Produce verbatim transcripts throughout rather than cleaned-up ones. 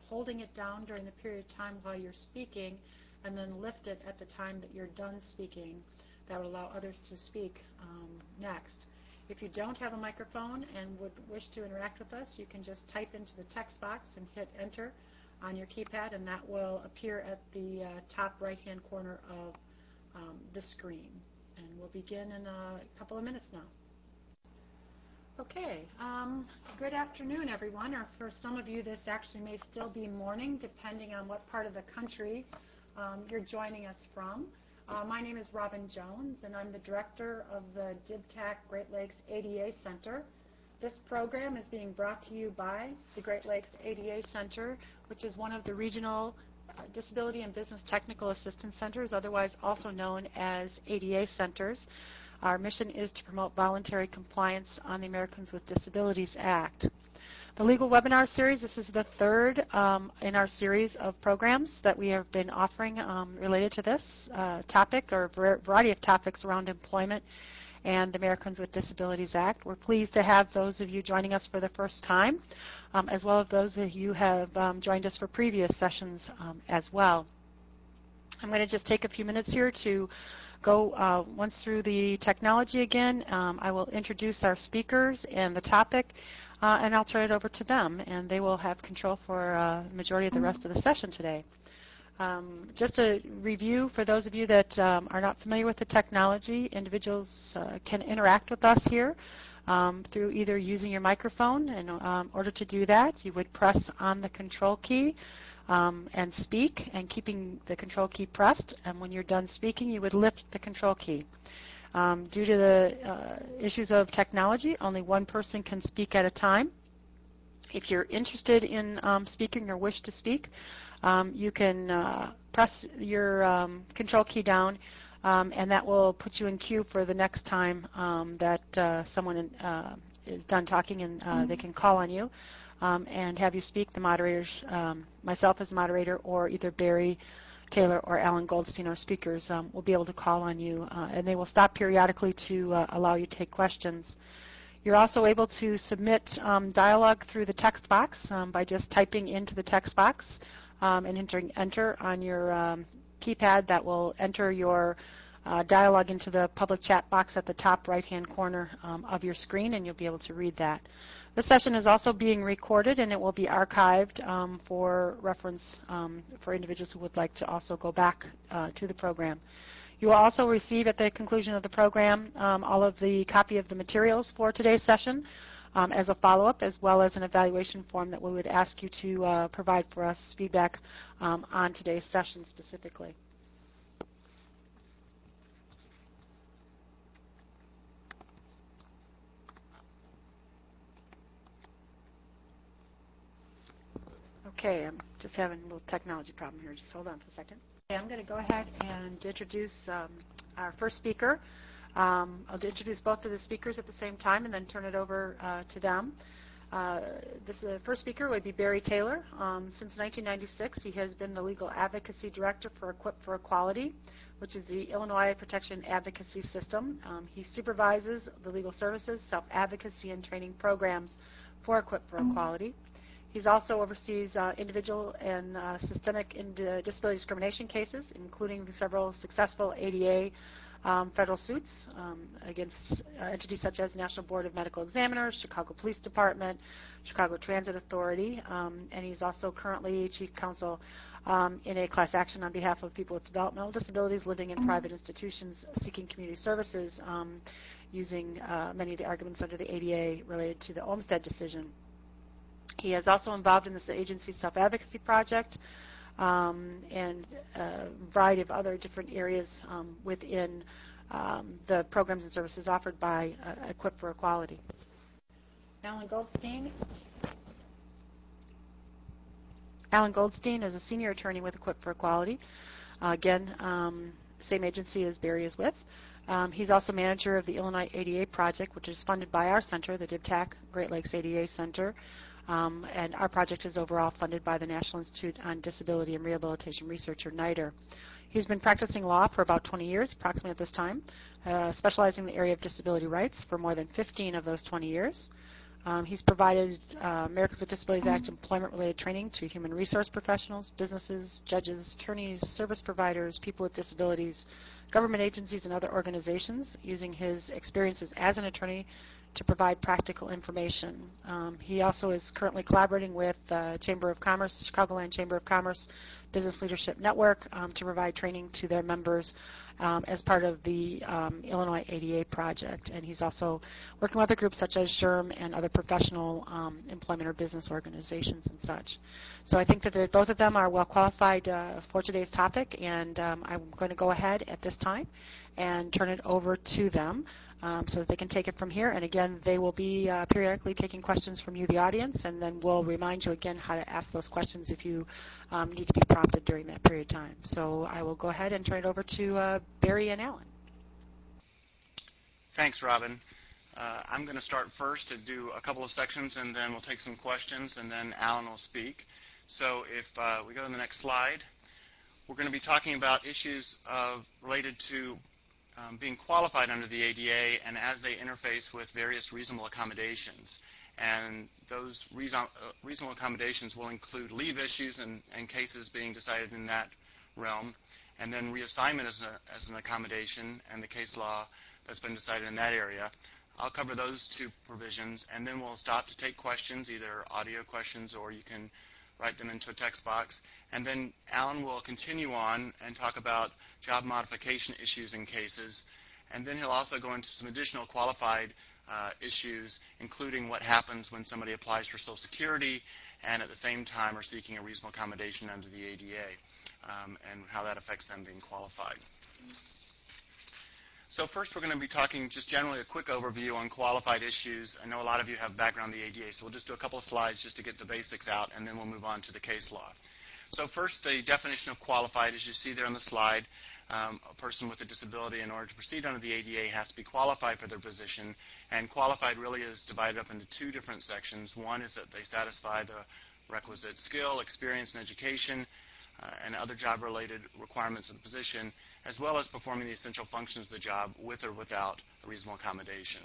holding it down during the period of time while you're speaking, and then lift it at the time that you're done speaking. That will allow others to speak um, next. If you don't have a microphone and would wish to interact with us, you can just type into the text box and hit enter on your keypad, and that will appear at the uh, top right-hand corner of um, the screen. And we'll begin in a couple of minutes now. Okay, um, good afternoon, everyone, or for some of you, this actually may still be morning, depending on what part of the country um, you're joining us from. Uh, my name is Robin Jones, and I'm the director of the DIVTAC Great Lakes A D A Center. This program is being brought to you by the Great Lakes A D A Center, which is one of the regional uh, Disability and Business Technical Assistance Centers, otherwise also known as A D A Centers. Our mission is to promote voluntary compliance on the Americans with Disabilities Act. The legal webinar series, this is the third um, in our series of programs that we have been offering um, related to this uh, topic, or a variety of topics around employment and the Americans with Disabilities Act. We're pleased to have those of you joining us for the first time, um, as well as those of you who have um, joined us for previous sessions um, as well. I'm going to just take a few minutes here to go uh, once through the technology again. Um, I will introduce our speakers and the topic, uh, and I'll turn it over to them, and they will have control for uh, the majority of the rest of the session today. Um, just a review for those of you that um, are not familiar with the technology, individuals uh, can interact with us here um, through either using your microphone. In um, order to do that, you would press on the control key um, and speak, and keeping the control key pressed. And when you're done speaking, you would lift the control key. Um, due to the uh, issues of technology, only one person can speak at a time. If you're interested in um, speaking or wish to speak, um, you can uh, press your um, control key down, um, and that will put you in queue for the next time um, that uh, someone in, uh, is done talking, and uh, mm-hmm. they can call on you um, and have you speak. The moderators, um, myself as moderator, or either Barry Taylor or Alan Goldstein, our speakers, um, will be able to call on you, uh, and they will stop periodically to uh, allow you to take questions. You're also able to submit um, dialogue through the text box um, by just typing into the text box um, and entering enter on your um, keypad. That will enter your uh, dialogue into the public chat box at the top right-hand corner um, of your screen, and you'll be able to read that. This session is also being recorded, and it will be archived um, for reference um, for individuals who would like to also go back uh, to the program. You will also receive at the conclusion of the program um, all of the copy of the materials for today's session um, as a follow-up, as well as an evaluation form that we would ask you to uh, provide for us feedback um, on today's session specifically. Okay, I'm just having a little technology problem here. Just hold on for a second. Okay, I'm going to go ahead and introduce um, our first speaker. Um, I'll introduce both of the speakers at the same time and then turn it over uh, to them. Uh, this uh, first speaker would be Barry Taylor. Um, since nineteen ninety-six, he has been the Legal Advocacy Director for Equip for Equality, which is the Illinois Protection Advocacy System. Um, he supervises the legal services, self-advocacy, and training programs for Equip for Equality. He also oversees uh, individual and uh, systemic ind disability discrimination cases, including several successful A D A um, federal suits um, against uh, entities such as National Board of Medical Examiners, Chicago Police Department, Chicago Transit Authority, um, and he's also currently chief counsel um, in a class action on behalf of people with developmental disabilities living in private institutions seeking community services, um, using uh, many of the arguments under the A D A related to the Olmstead decision. He is also involved in this agency's self-advocacy project um, and a variety of other different areas um, within um, the programs and services offered by uh, Equip for Equality. Alan Goldstein. Alan Goldstein is a senior attorney with Equip for Equality. Uh, again, um, same agency as Barry is with. Um, he's also manager of the Illinois A D A project, which is funded by our center, the DIVTAC Great Lakes A D A Center. Um, and our project is overall funded by the National Institute on Disability and Rehabilitation Research, or NIDR. He's been practicing law for about twenty years, approximately at this time, uh, specializing in the area of disability rights for more than fifteen of those twenty years. Um, he's provided uh, Americans with Disabilities Act employment-related training to human resource professionals, businesses, judges, attorneys, service providers, people with disabilities, government agencies, and other organizations, using his experiences as an attorney to provide practical information. Um, he also is currently collaborating with the Chamber of Commerce, Chicagoland Chamber of Commerce Business Leadership Network um, to provide training to their members um, as part of the um, Illinois A D A project. And he's also working with other groups such as SHRM and other professional um, employment or business organizations and such. So I think that the, both of them are well qualified uh, for today's topic, and um, I'm going to go ahead at this time and turn it over to them. Um, so that they can take it from here. And again, they will be uh, periodically taking questions from you, the audience, and then we'll remind you again how to ask those questions if you um, need to be prompted during that period of time. So I will go ahead and turn it over to uh, Barry and Alan. Thanks, Robin. Uh, I'm going to start first to do a couple of sections, and then we'll take some questions, and then Alan will speak. So if uh, we go to the next slide, we're going to be talking about issues of, related to Um, being qualified under the A D A and as they interface with various reasonable accommodations. And those reason, uh, reasonable accommodations will include leave issues and, and cases being decided in that realm, and then reassignment as, a, as an accommodation and the case law that's been decided in that area. I'll cover those two provisions, and then we'll stop to take questions, either audio questions or you can write them into a text box. And then Alan will continue on and talk about job modification issues and cases. And then he'll also go into some additional qualified uh, issues, including what happens when somebody applies for Social Security and at the same time are seeking a reasonable accommodation under the A D A, um, and how that affects them being qualified. So first we're going to be talking just generally a quick overview on qualified issues. I know a lot of you have background in the A D A, so we'll just do a couple of slides just to get the basics out, and then we'll move on to the case law. So first, the definition of qualified, as you see there on the slide, um, a person with a disability in order to proceed under the A D A has to be qualified for their position, and qualified really is divided up into two different sections. One is that they satisfy the requisite skill, experience, and education, Uh, and other job-related requirements of the position, as well as performing the essential functions of the job with or without a reasonable accommodation.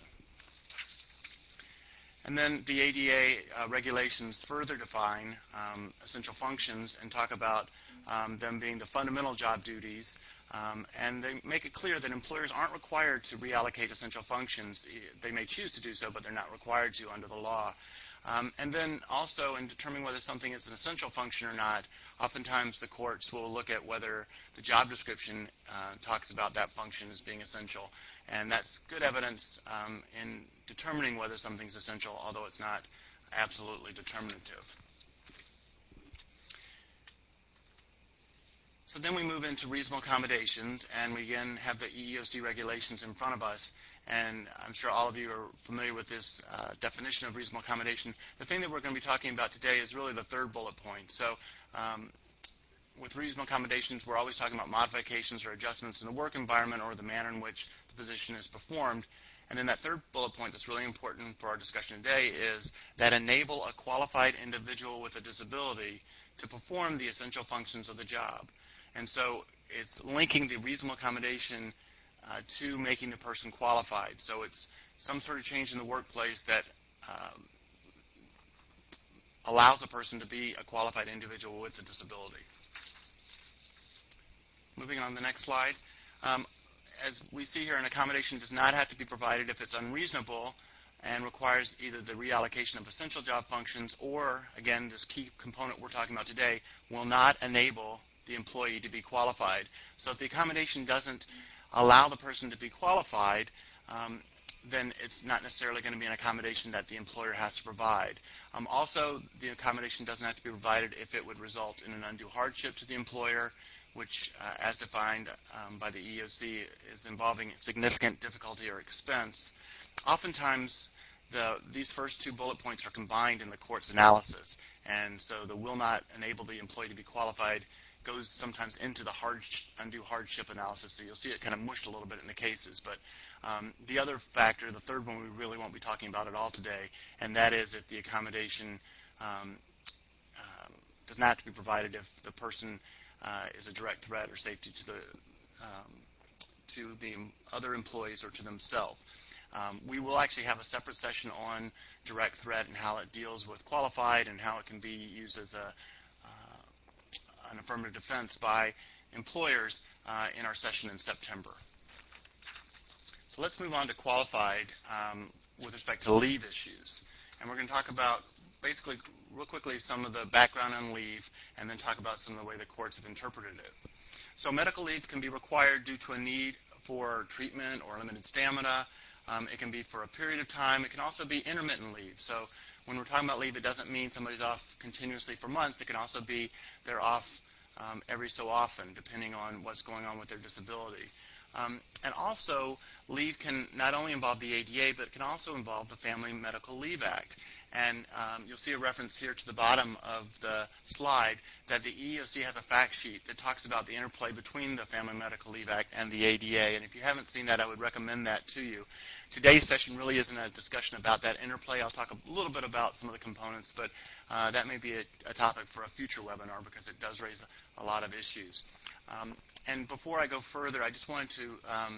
And then the A D A uh, regulations further define um, essential functions and talk about um, them being the fundamental job duties, um, and they make it clear that employers aren't required to reallocate essential functions. They may choose to do so, but they're not required to under the law. Um, and then also in determining whether something is an essential function or not, oftentimes the courts will look at whether the job description uh, talks about that function as being essential. And that's good evidence um, in determining whether something's essential, although it's not absolutely determinative. So then we move into reasonable accommodations, and we again have the E E O C regulations in front of us. And I'm sure all of you are familiar with this uh, definition of reasonable accommodation. The thing that we're going to be talking about today is really the third bullet point. So um, with reasonable accommodations, we're always talking about modifications or adjustments in the work environment or the manner in which the position is performed. And then that third bullet point that's really important for our discussion today is that enable a qualified individual with a disability to perform the essential functions of the job. And so it's linking the reasonable accommodation uh, to making the person qualified. So it's some sort of change in the workplace that um, allows a person to be a qualified individual with a disability. Moving on to the next slide. Um, as we see here, an accommodation does not have to be provided if it's unreasonable and requires either the reallocation of essential job functions or, again, this key component we're talking about today, will not enable the employee to be qualified. So if the accommodation doesn't allow the person to be qualified, um, then it's not necessarily going to be an accommodation that the employer has to provide. Um, also, the accommodation doesn't have to be provided if it would result in an undue hardship to the employer, which, uh, as defined um, by the E E O C, is involving significant difficulty or expense. Oftentimes, the, these first two bullet points are combined in the court's analysis, and so the will not enable the employee to be qualified goes sometimes into the hard, undue hardship analysis, so you'll see it kind of mushed a little bit in the cases. But um, the other factor, the third one we really won't be talking about at all today, and that is if the accommodation um, um, does not have to be provided if the person uh, is a direct threat or safety to the um, to the other employees or to themselves. Um, we will actually have a separate session on direct threat and how it deals with qualified and how it can be used as a, uh, an affirmative defense by employers uh, in our session in September. So let's move on to qualified um, with respect to leave issues. And we're going to talk about basically real quickly some of the background on leave and then talk about some of the way the courts have interpreted it. So medical leave can be required due to a need for treatment or limited stamina. Um, it can be for a period of time. It can also be intermittent leave. So when we're talking about leave, it doesn't mean somebody's off continuously for months. It can also be they're off um, every so often, depending on what's going on with their disability. Um, and also, leave can not only involve the A D A, but it can also involve the Family Medical Leave Act. And um, you'll see a reference here to the bottom of the slide that the E E O C has a fact sheet that talks about the interplay between the Family Medical Leave Act and the A D A. And if you haven't seen that, I would recommend that to you. Today's session really isn't a discussion about that interplay. I'll talk a little bit about some of the components, but uh, that may be a, a topic for a future webinar because it does raise a, a lot of issues. Um, and before I go further, I just wanted to um,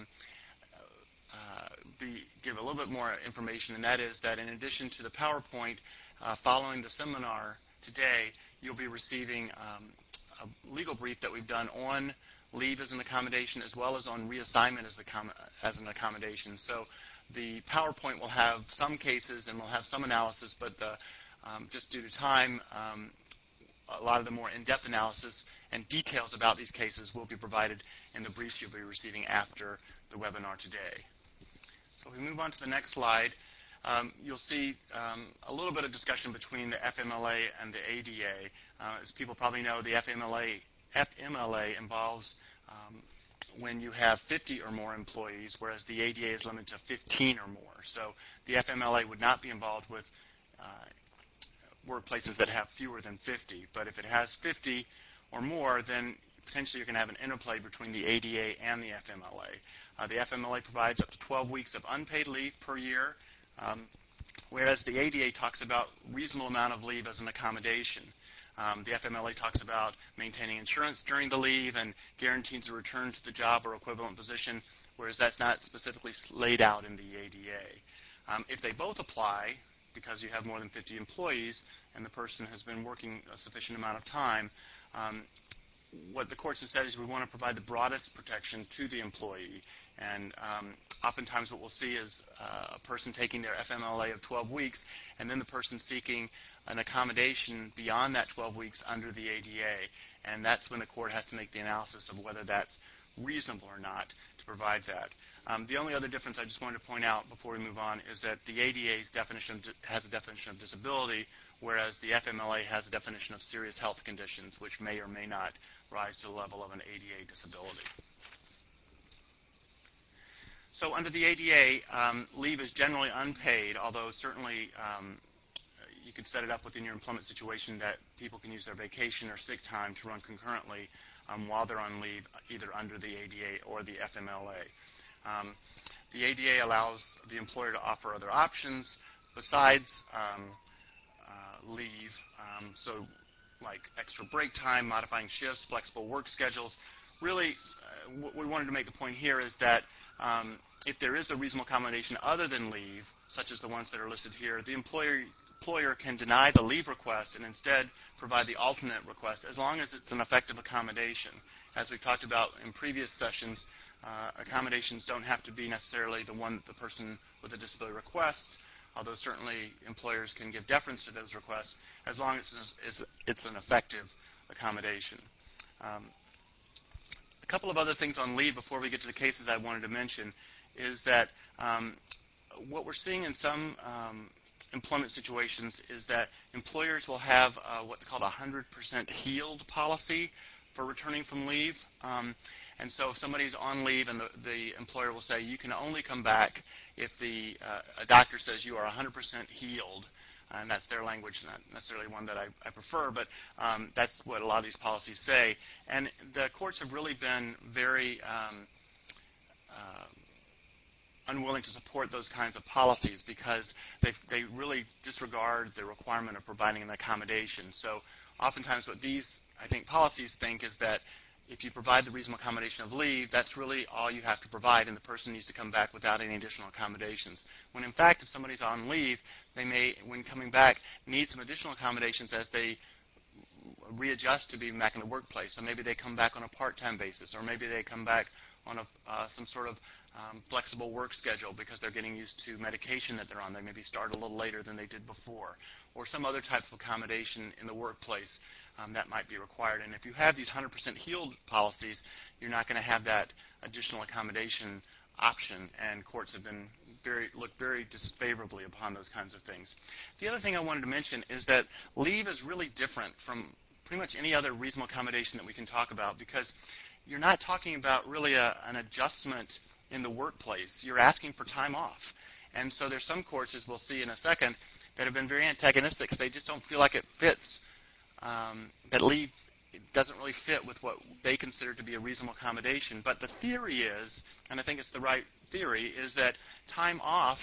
uh, be, give a little bit more information, and that is that in addition to the PowerPoint, uh, following the seminar today, you'll be receiving um, a legal brief that we've done on leave as an accommodation as well as on reassignment as, as an accommodation. So the PowerPoint will have some cases and will have some analysis, but the, um, just due to time, um, a lot of the more in-depth analysis and details about these cases will be provided in the briefs you'll be receiving after the webinar today. So if we move on to the next slide, um, you'll see um, a little bit of discussion between the F M L A and the A D A. Uh, as people probably know, the F M L A, F M L A involves um, when you have fifty or more employees, whereas the A D A is limited to fifteen or more. So the F M L A would not be involved with uh, workplaces that have fewer than fifty. But if it has fifty or more, then potentially you're going to have an interplay between the A D A and the F M L A. Uh, the F M L A provides up to twelve weeks of unpaid leave per year, um, whereas the A D A talks about reasonable amount of leave as an accommodation. Um, the F M L A talks about maintaining insurance during the leave and guarantees a return to the job or equivalent position, whereas that's not specifically laid out in the A D A. Um, if they both apply, because you have more than fifty employees and the person has been working a sufficient amount of time, um, what the courts have said is we want to provide the broadest protection to the employee. And um, oftentimes what we'll see is uh, a person taking their F M L A of twelve weeks and then the person seeking an accommodation beyond that twelve weeks under the A D A. And that's when the court has to make the analysis of whether that's reasonable or not to provide that. Um, the only other difference I just wanted to point out before we move on is that the A D A's definition has a definition of disability, whereas the F M L A has a definition of serious health conditions, which may or may not rise to the level of an A D A disability. So under the A D A, um, leave is generally unpaid, although certainly um, you could set it up within your employment situation that people can use their vacation or sick time to run concurrently um, while they're on leave, either under the A D A or the F M L A. Um, the A D A allows the employer to offer other options besides um, uh, leave, um, so like extra break time, modifying shifts, flexible work schedules. Really, uh, what we wanted to make the point here is that um, if there is a reasonable accommodation other than leave, such as the ones that are listed here, the employer employer can deny the leave request and instead provide the alternate request as long as it's an effective accommodation. As we've talked about in previous sessions, uh, accommodations don't have to be necessarily the one that the person with a disability requests, although certainly employers can give deference to those requests as long as it's, it's an effective accommodation. Um, a couple of other things on leave before we get to the cases I wanted to mention is that um, what we're seeing in some um, employment situations is that employers will have uh, what's called a one hundred percent healed policy for returning from leave. Um, and so if somebody's on leave and the, the employer will say you can only come back if the uh, a doctor says you are one hundred percent healed, and that's their language, not necessarily one that I, I prefer, but um, that's what a lot of these policies say. And the courts have really been very um, uh, unwilling to support those kinds of policies because they they really disregard the requirement of providing an accommodation. So oftentimes what these, I think, policies think is that if you provide the reasonable accommodation of leave, that's really all you have to provide, and the person needs to come back without any additional accommodations. When in fact, if somebody's on leave, they may, when coming back, need some additional accommodations as they readjust to being back in the workplace. So maybe they come back on a part-time basis, or maybe they come back on a, uh, some sort of um, flexible work schedule because they're getting used to medication that they're on. They maybe start a little later than they did before, or some other type of accommodation in the workplace um, that might be required. And if you have these one hundred percent healed policies, you're not going to have that additional accommodation option, and courts have been very look very disfavorably upon those kinds of things. The other thing I wanted to mention is that leave is really different from pretty much any other reasonable accommodation that we can talk about, because you're not talking about really a, an adjustment in the workplace. You're asking for time off. And so there's some courts, as we'll see in a second, that have been very antagonistic because they just don't feel like it fits, um, that leave doesn't really fit with what they consider to be a reasonable accommodation. But the theory is, and I think it's the right theory, is that time off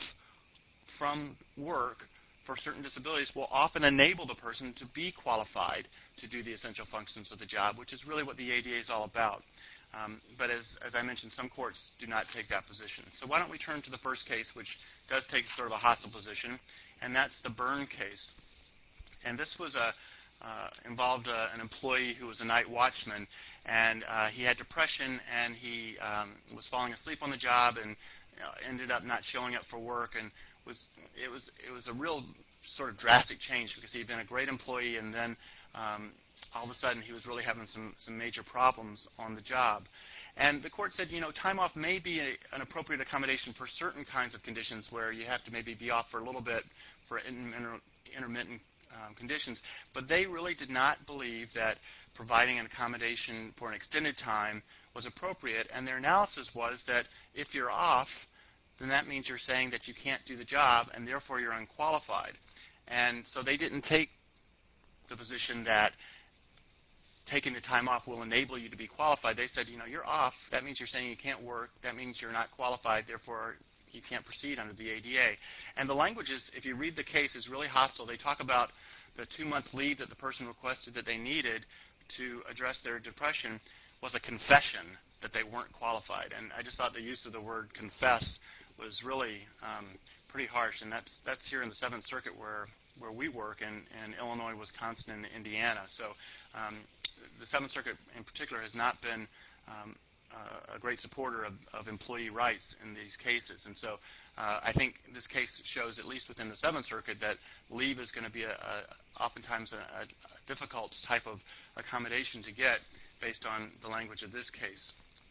from work for certain disabilities will often enable the person to be qualified to do the essential functions of the job, which is really what the A D A is all about. Um, but as, as I mentioned, some courts do not take that position. So why don't we turn to the first case, which does take sort of a hostile position, and that's the Byrne case. And this was a uh, involved uh, an employee who was a night watchman, and uh, he had depression, and he um, was falling asleep on the job, and you know, ended up not showing up for work, and was it was it was a real sort of drastic change because he had been a great employee, and then um, all of a sudden he was really having some some major problems on the job. And the court said, you know, time off may be a, an appropriate accommodation for certain kinds of conditions where you have to maybe be off for a little bit for inter- intermittent um, conditions, but they really did not believe that providing an accommodation for an extended time was appropriate, and their analysis was that if you're off, then that means you're saying that you can't do the job, and therefore you're unqualified. And so they didn't take the position that taking the time off will enable you to be qualified. They said, you know, you're off. That means you're saying you can't work. That means you're not qualified. Therefore, you can't proceed under the A D A. And the language is, if you read the case, is really hostile. They talk about the two-month leave that the person requested that they needed to address their depression was a confession that they weren't qualified. And I just thought the use of the word confess was really um, pretty harsh. And that's that's here in the Seventh Circuit where where we work in, in Illinois, Wisconsin, and Indiana. So um, the Seventh Circuit in particular has not been um, uh, a great supporter of, of employee rights in these cases. And so uh, I think this case shows, at least within the Seventh Circuit, that leave is going to be a, a, oftentimes a, a difficult type of accommodation to get based on the language of this case.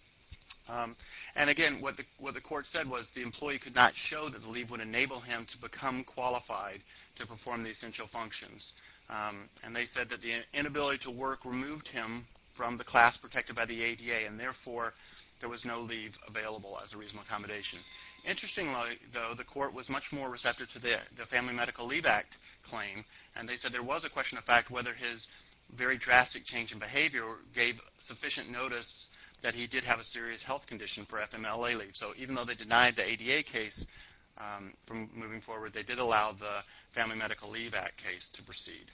Um, and again, what the, what the court said was the employee could not show that the leave would enable him to become qualified to perform the essential functions. Um, and they said that the inability to work removed him from the class protected by the A D A, and therefore there was no leave available as a reasonable accommodation. Interestingly, though, the court was much more receptive to the, the Family Medical Leave Act claim, and they said there was a question of fact whether his very drastic change in behavior gave sufficient notice that he did have a serious health condition for F M L A leave. So even though they denied the A D A case um, from moving forward, they did allow the Family Medical Leave Act case to proceed.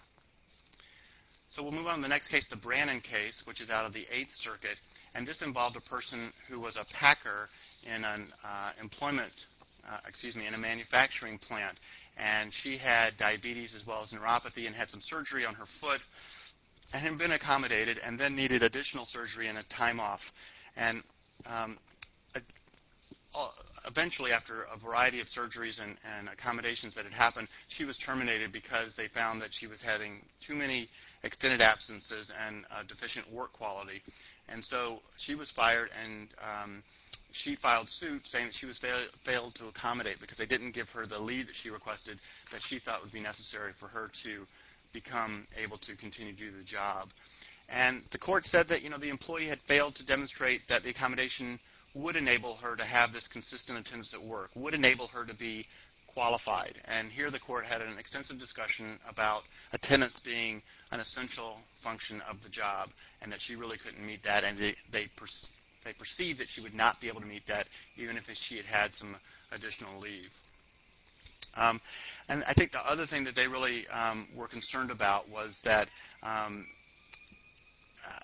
So we'll move on to the next case, the Brannon case, which is out of the Eighth Circuit. And this involved a person who was a packer in an uh, employment, uh, excuse me, in a manufacturing plant. And she had diabetes as well as neuropathy and had some surgery on her foot, and had been accommodated, and then needed additional surgery and a time off. And um, eventually, after a variety of surgeries and, and accommodations that had happened, she was terminated because they found that she was having too many extended absences and uh, deficient work quality. And so she was fired, and um, she filed suit saying that she was fail- failed to accommodate because they didn't give her the leave that she requested that she thought would be necessary for her to become able to continue to do the job. And the court said that, you know, the employee had failed to demonstrate that the accommodation would enable her to have this consistent attendance at work, would enable her to be qualified. And here the court had an extensive discussion about attendance being an essential function of the job, and that she really couldn't meet that, and they, they, per- they perceived that she would not be able to meet that even if she had had some additional leave. Um, and I think the other thing that they really um, were concerned about was that, um, uh, that,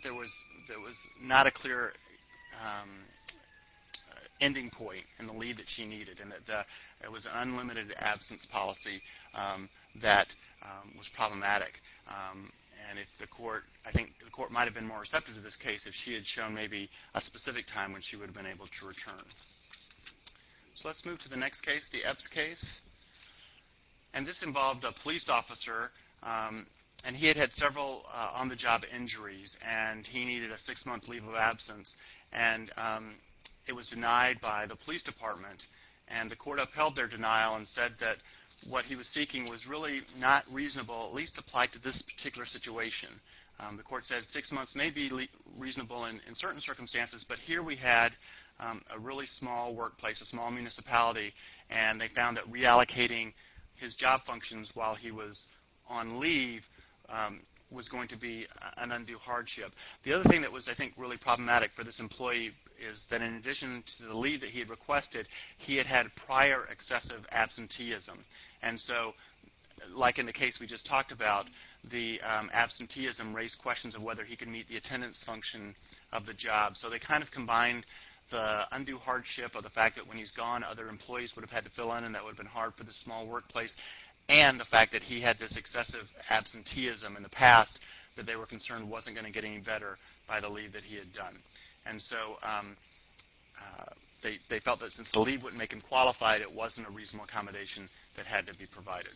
there was there was not a clear um, ending point in the leave that she needed, and that the, it was an unlimited absence policy um, that um, was problematic. Um, and if the court, I think the court might have been more receptive to this case if she had shown maybe a specific time when she would have been able to return. So let's move to the next case, the Epps case. And this involved a police officer, um, and he had had several uh, on-the-job injuries, and he needed a six-month leave of absence. And um, it was denied by the police department, and the court upheld their denial and said that what he was seeking was really not reasonable, at least applied to this particular situation. Um, the court said six months may be le- reasonable in, in certain circumstances, but here we had um, a really small workplace, a small municipality, and they found that reallocating his job functions while he was on leave um, was going to be an undue hardship. The other thing that was, I think, really problematic for this employee is that in addition to the leave that he had requested, he had had prior excessive absenteeism. And so, like in the case we just talked about, the um, absenteeism raised questions of whether he could meet the attendance function of the job. So they kind of combined the undue hardship of the fact that when he's gone, other employees would have had to fill in, and that would have been hard for the small workplace, and the fact that he had this excessive absenteeism in the past that they were concerned wasn't going to get any better by the leave that he had done. And so um, uh, they, they felt that since the leave wouldn't make him qualified, it wasn't a reasonable accommodation that had to be provided.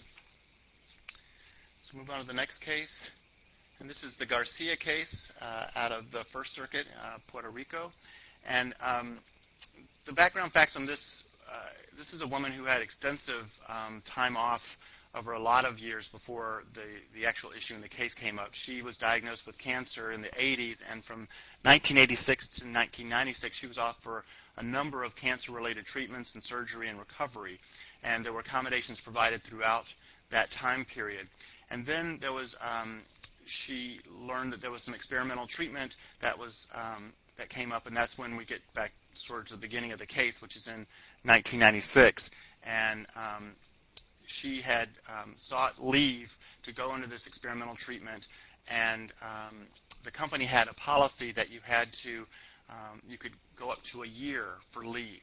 So move on to the next case. And this is the Garcia case uh, out of the First Circuit, uh, Puerto Rico. And um, the background facts on this, uh, this is a woman who had extensive um, time off over a lot of years before the, the actual issue in the case came up. She was diagnosed with cancer in the eighties, and from nineteen eighty-six to nineteen ninety-six, she was off for a number of cancer-related treatments and surgery and recovery, and there were accommodations provided throughout that time period. And then there was, um, she learned that there was some experimental treatment that was um, that came up, and that's when we get back sort of to the beginning of the case, which is in nineteen ninety-six. And um, she had um, sought leave to go into this experimental treatment, and um, the company had a policy that you had to, um, you could go up to a year for leave.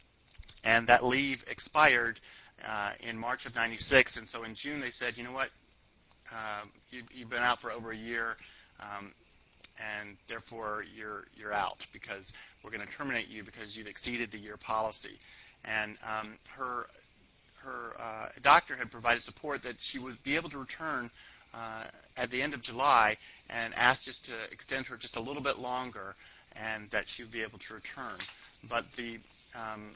And that leave expired uh, in March of ninety-six, and so in June they said, you know what, uh, you, you've been out for over a year, um, and therefore you're you're out because we're going to terminate you because you've exceeded the year policy. And um, her her uh, doctor had provided support that she would be able to return uh, at the end of July, and asked just to extend her just a little bit longer, and that she would be able to return. But the um,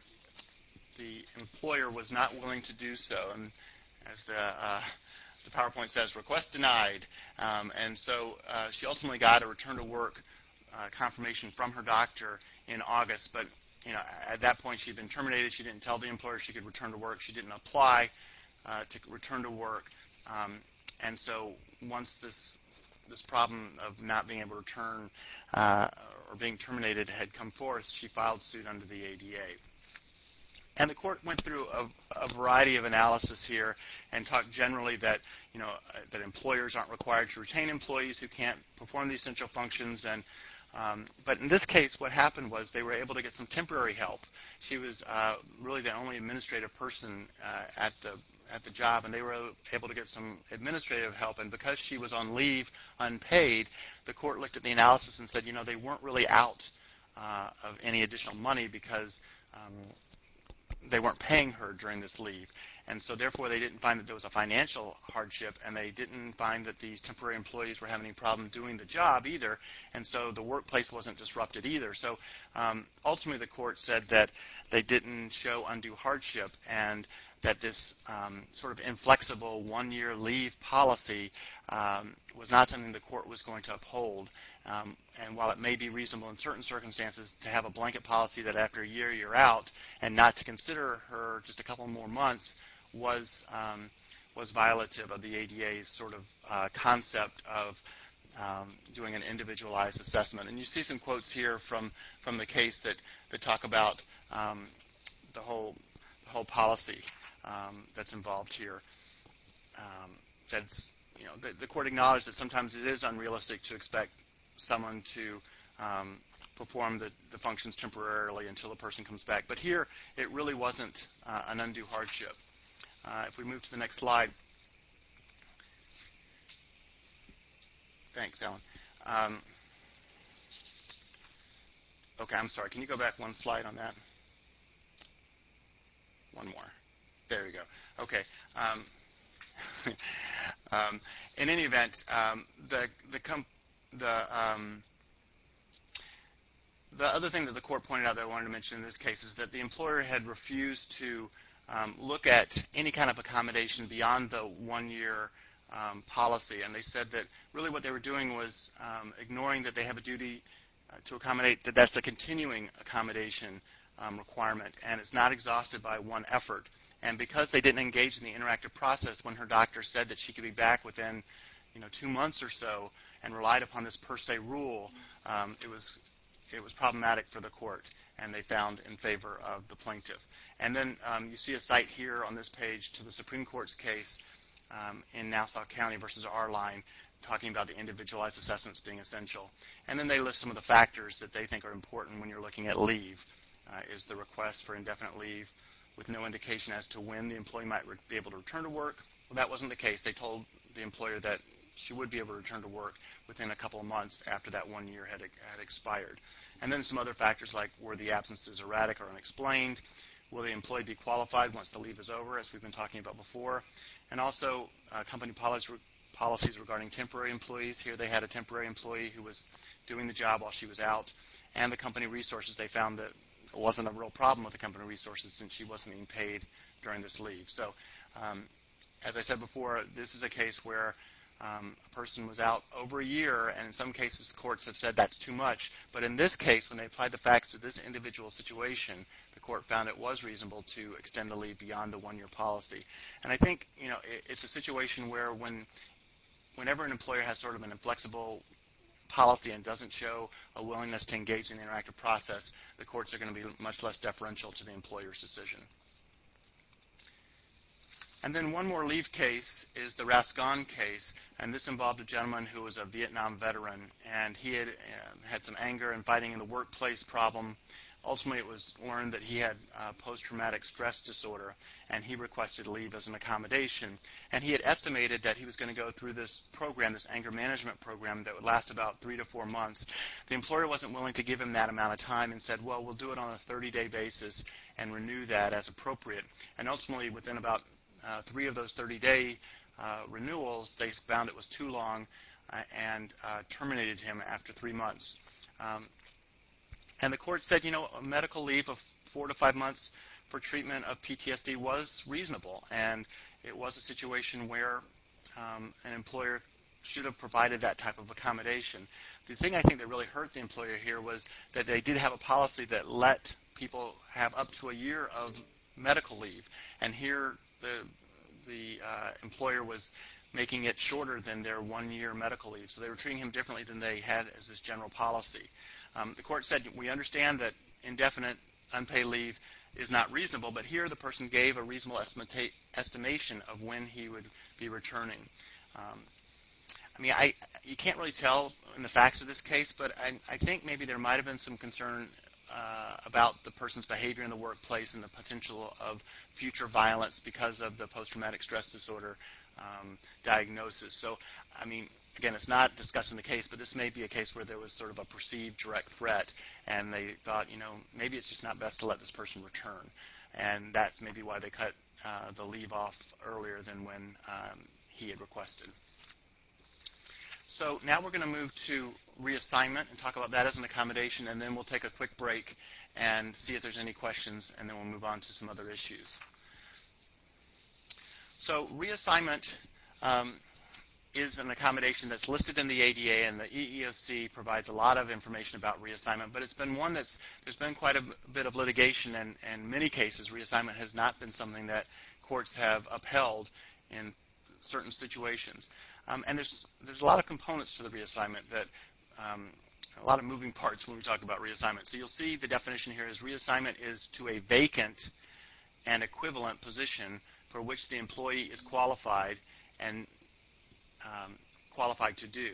the employer was not willing to do so, and as the uh, the PowerPoint says, request denied. Um, and so uh, she ultimately got a return to work uh, confirmation from her doctor in August. But you know, at that point, she had been terminated. She didn't tell the employer she could return to work. She didn't apply uh, to return to work. Um, and so once this this problem of not being able to return uh, or being terminated had come forth, she filed suit under the A D A. And the court went through a, a variety of analysis here and talked generally that, you know, uh, that employers aren't required to retain employees who can't perform the essential functions. And um, but in this case, what happened was they were able to get some temporary help. She was uh, really the only administrative person uh, at the at the job, and they were able to get some administrative help. And because she was on leave unpaid, the court looked at the analysis and said, you know, they weren't really out uh, of any additional money because um, they weren't paying her during this leave. And so therefore they didn't find that there was a financial hardship, and they didn't find that these temporary employees were having any problem doing the job either, and so the workplace wasn't disrupted either. So um, ultimately the court said that they didn't show undue hardship, and that this um, sort of inflexible one-year leave policy um, was not something the court was going to uphold. Um, and while it may be reasonable in certain circumstances to have a blanket policy that after a year you're out and not to consider her just a couple more months was um, was violative of the A D A's sort of uh, concept of um, doing an individualized assessment. And you see some quotes here from, from the case that, that talk about um, the whole the whole policy um, that's involved here. Um, that's you know the, the court acknowledged that sometimes it is unrealistic to expect someone to um, perform the, the functions temporarily until the person comes back. But here, it really wasn't uh, an undue hardship. Uh, if we move to the next slide. Thanks, Alan. Um, okay, I'm sorry. Can you go back one slide on that? One more. There you go. Okay. Um, um, in any event, um, the the, comp the um, the other thing that the court pointed out that I wanted to mention in this case is that the employer had refused to um, look at any kind of accommodation beyond the one-year um, policy, and they said that really what they were doing was um, ignoring that they have a duty uh, to accommodate, that that's a continuing accommodation um, requirement, and it's not exhausted by one effort. And because they didn't engage in the interactive process when her doctor said that she could be back within, you know, two months or so, and relied upon this per se rule, um, it was it was problematic for the court, and they found in favor of the plaintiff. And then um, you see a cite here on this page to the Supreme Court's case um, in Nassau County versus R-Line, talking about the individualized assessments being essential. And then they list some of the factors that they think are important when you're looking at leave. Uh, is the request for indefinite leave with no indication as to when the employee might re- be able to return to work. Well, that wasn't the case. They told the employer that she would be able to return to work within a couple of months after that one year had, had expired. And then some other factors like were the absences erratic or unexplained, will the employee be qualified once the leave is over, as we've been talking about before, and also uh, company policy, policies regarding temporary employees. Here they had a temporary employee who was doing the job while she was out, and the company resources. They found that it wasn't a real problem with the company resources since she wasn't being paid during this leave. So um, as I said before, this is a case where um, a person was out over a year, and in some cases courts have said that's too much. But in this case, when they applied the facts to this individual situation, the court found it was reasonable to extend the leave beyond the one-year policy. And I think, you know, it, it's a situation where when whenever an employer has sort of an inflexible policy and doesn't show a willingness to engage in the interactive process, the courts are going to be much less deferential to the employer's decision. And then one more leave case is the Rascon case, and this involved a gentleman who was a Vietnam veteran, and he had uh, had some anger and fighting in the workplace problem. Ultimately, it was learned that he had uh, post-traumatic stress disorder, and he requested leave as an accommodation. And he had estimated that he was going to go through this program, this anger management program, that would last about three to four months. The employer wasn't willing to give him that amount of time and said, well, we'll do it on a thirty-day basis and renew that as appropriate. And ultimately, within about uh, three of those thirty-day uh, renewals, they found it was too long uh, and uh, terminated him after three months. Um, And the court said, you know, a medical leave of four to five months for treatment of P T S D was reasonable, and it was a situation where um, an employer should have provided that type of accommodation. The thing I think that really hurt the employer here was that they did have a policy that let people have up to a year of medical leave, and here the the uh, employer was making it shorter than their one-year medical leave. So they were treating him differently than they had as this general policy. Um, the court said, we understand that indefinite unpaid leave is not reasonable, but here the person gave a reasonable estimate, estimation of when he would be returning. Um, I mean, I, you can't really tell in the facts of this case, but I, I think maybe there might have been some concern uh, about the person's behavior in the workplace and the potential of future violence because of the post-traumatic stress disorder um, diagnosis. So, I mean, again, it's not discussed in the case, but this may be a case where there was sort of a perceived direct threat, and they thought, you know, maybe it's just not best to let this person return. And that's maybe why they cut uh, the leave off earlier than when um, he had requested. So now we're going to move to reassignment and talk about that as an accommodation, and then we'll take a quick break and see if there's any questions, and then we'll move on to some other issues. So reassignment um, is an accommodation that's listed in the A D A, and the E E O C provides a lot of information about reassignment, but it's been one that's, there's been quite a bit of litigation, and in many cases reassignment has not been something that courts have upheld in certain situations. Um, and there's, there's a lot of components to the reassignment that, um, a lot of moving parts when we talk about reassignment. So you'll see the definition here is reassignment is to a vacant and equivalent position for which the employee is qualified and um, qualified to do.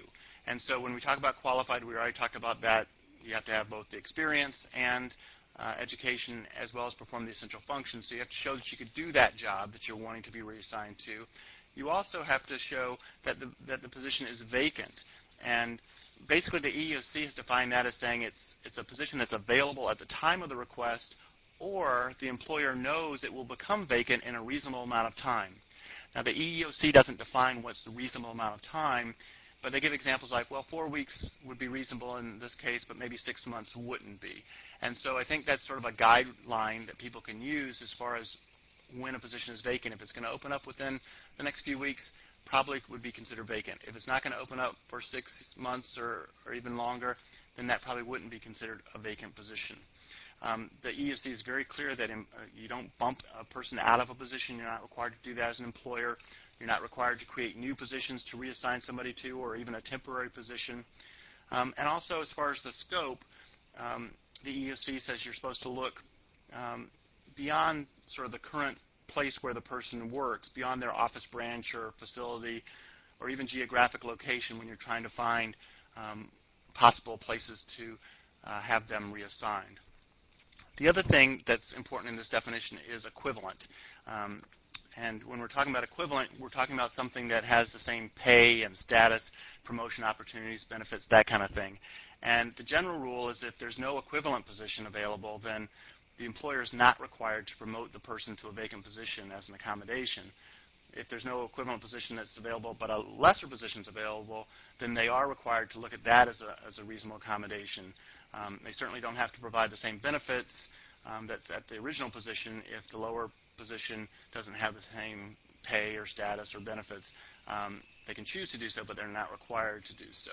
And so when we talk about qualified, we already talked about that. You have to have both the experience and uh, education as well as perform the essential functions. So you have to show that you could do that job that you're wanting to be reassigned to. You also have to show that the, that the position is vacant. And basically the E E O C has defined that as saying it's, it's a position that's available at the time of the request, or the employer knows it will become vacant in a reasonable amount of time. Now, the E E O C doesn't define what's the reasonable amount of time, but they give examples like, well, four weeks would be reasonable in this case, but maybe six months wouldn't be. And so I think that's sort of a guideline that people can use as far as when a position is vacant. If it's going to open up within the next few weeks, probably would be considered vacant. If it's not going to open up for six months or, or even longer, then that probably wouldn't be considered a vacant position. Um, the E E O C is very clear that in, uh, you don't bump a person out of a position. You're not required to do that as an employer. You're not required to create new positions to reassign somebody to, or even a temporary position. Um, and also, as far as the scope, um, the E E O C says you're supposed to look um, beyond sort of the current place where the person works, beyond their office branch or facility, or even geographic location when you're trying to find um, possible places to uh, have them reassigned. The other thing that's important in this definition is equivalent. Um, and when we're talking about equivalent, we're talking about something that has the same pay and status, promotion opportunities, benefits, that kind of thing. And the general rule is if there's no equivalent position available, then the employer is not required to promote the person to a vacant position as an accommodation. If there's no equivalent position that's available but a lesser position is available, then they are required to look at that as a, as a reasonable accommodation. Um, they certainly don't have to provide the same benefits um, that's at the original position if the lower position doesn't have the same pay or status or benefits. Um, they can choose to do so, but they're not required to do so.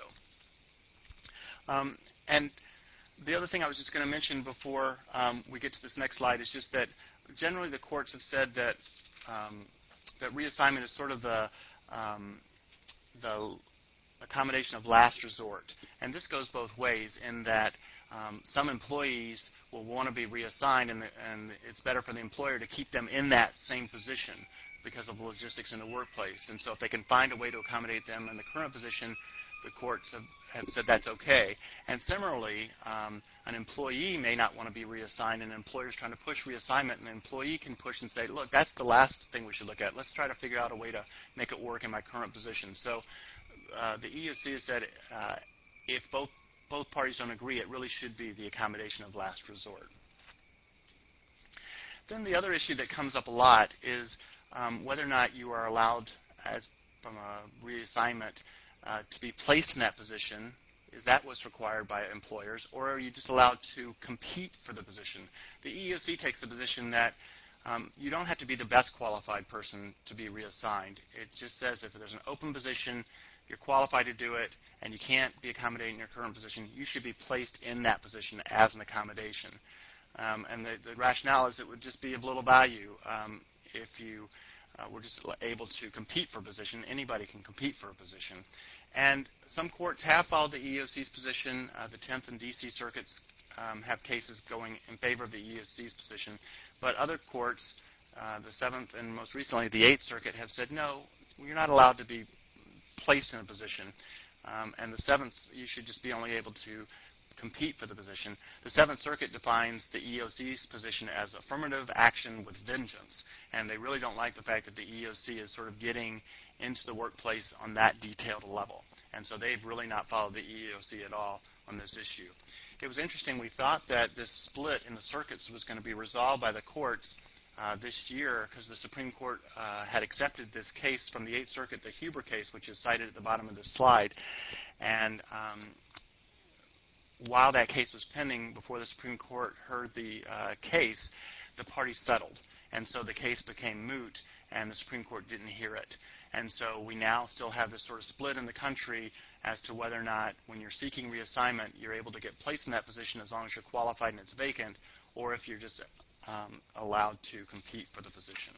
Um, and the other thing I was just going to mention before um, we get to this next slide is just that generally the courts have said that um, that reassignment is sort of the um, the accommodation of last resort. And this goes both ways in that um, some employees will want to be reassigned, and, the, and it's better for the employer to keep them in that same position because of logistics in the workplace. And so if they can find a way to accommodate them in the current position, the courts have, have said that's okay. And similarly, um, an employee may not want to be reassigned, and an employer is trying to push reassignment, and the employee can push and say, look, that's the last thing we should look at. Let's try to figure out a way to make it work in my current position. So uh, the E E O C has said uh, if both, both parties don't agree, it really should be the accommodation of last resort. Then the other issue that comes up a lot is um, whether or not you are allowed, as from a reassignment, Uh, to be placed in that position. Is that what's required by employers, or are you just allowed to compete for the position? The E E O C takes the position that um, you don't have to be the best qualified person to be reassigned. It just says if there's an open position, you're qualified to do it, and you can't be accommodated in your current position, you should be placed in that position as an accommodation. Um, and the, the rationale is it would just be of little value um, if you Uh, we're just able to compete for a position. Anybody can compete for a position. And some courts have followed the E E O C's position. Uh, the tenth and D C circuits um, have cases going in favor of the E E O C's position. But other courts, uh, the seventh and most recently the eighth Circuit, have said, no, you're not allowed to be placed in a position. Um, and the seventh, you should just be only able to compete for the position. The seventh Circuit defines the E E O C's position as affirmative action with vengeance, and they really don't like the fact that the E E O C is sort of getting into the workplace on that detailed level. And so they've really not followed the E E O C at all on this issue. It was interesting. We thought that this split in the circuits was going to be resolved by the courts uh, this year because the Supreme Court uh, had accepted this case from the eighth Circuit, the Huber case, which is cited at the bottom of this slide. And um, while that case was pending, before the Supreme Court heard the uh, case, the parties settled. And so the case became moot, and the Supreme Court didn't hear it. And so we now still have this sort of split in the country as to whether or not, when you're seeking reassignment, you're able to get placed in that position as long as you're qualified and it's vacant, or if you're just um, allowed to compete for the position.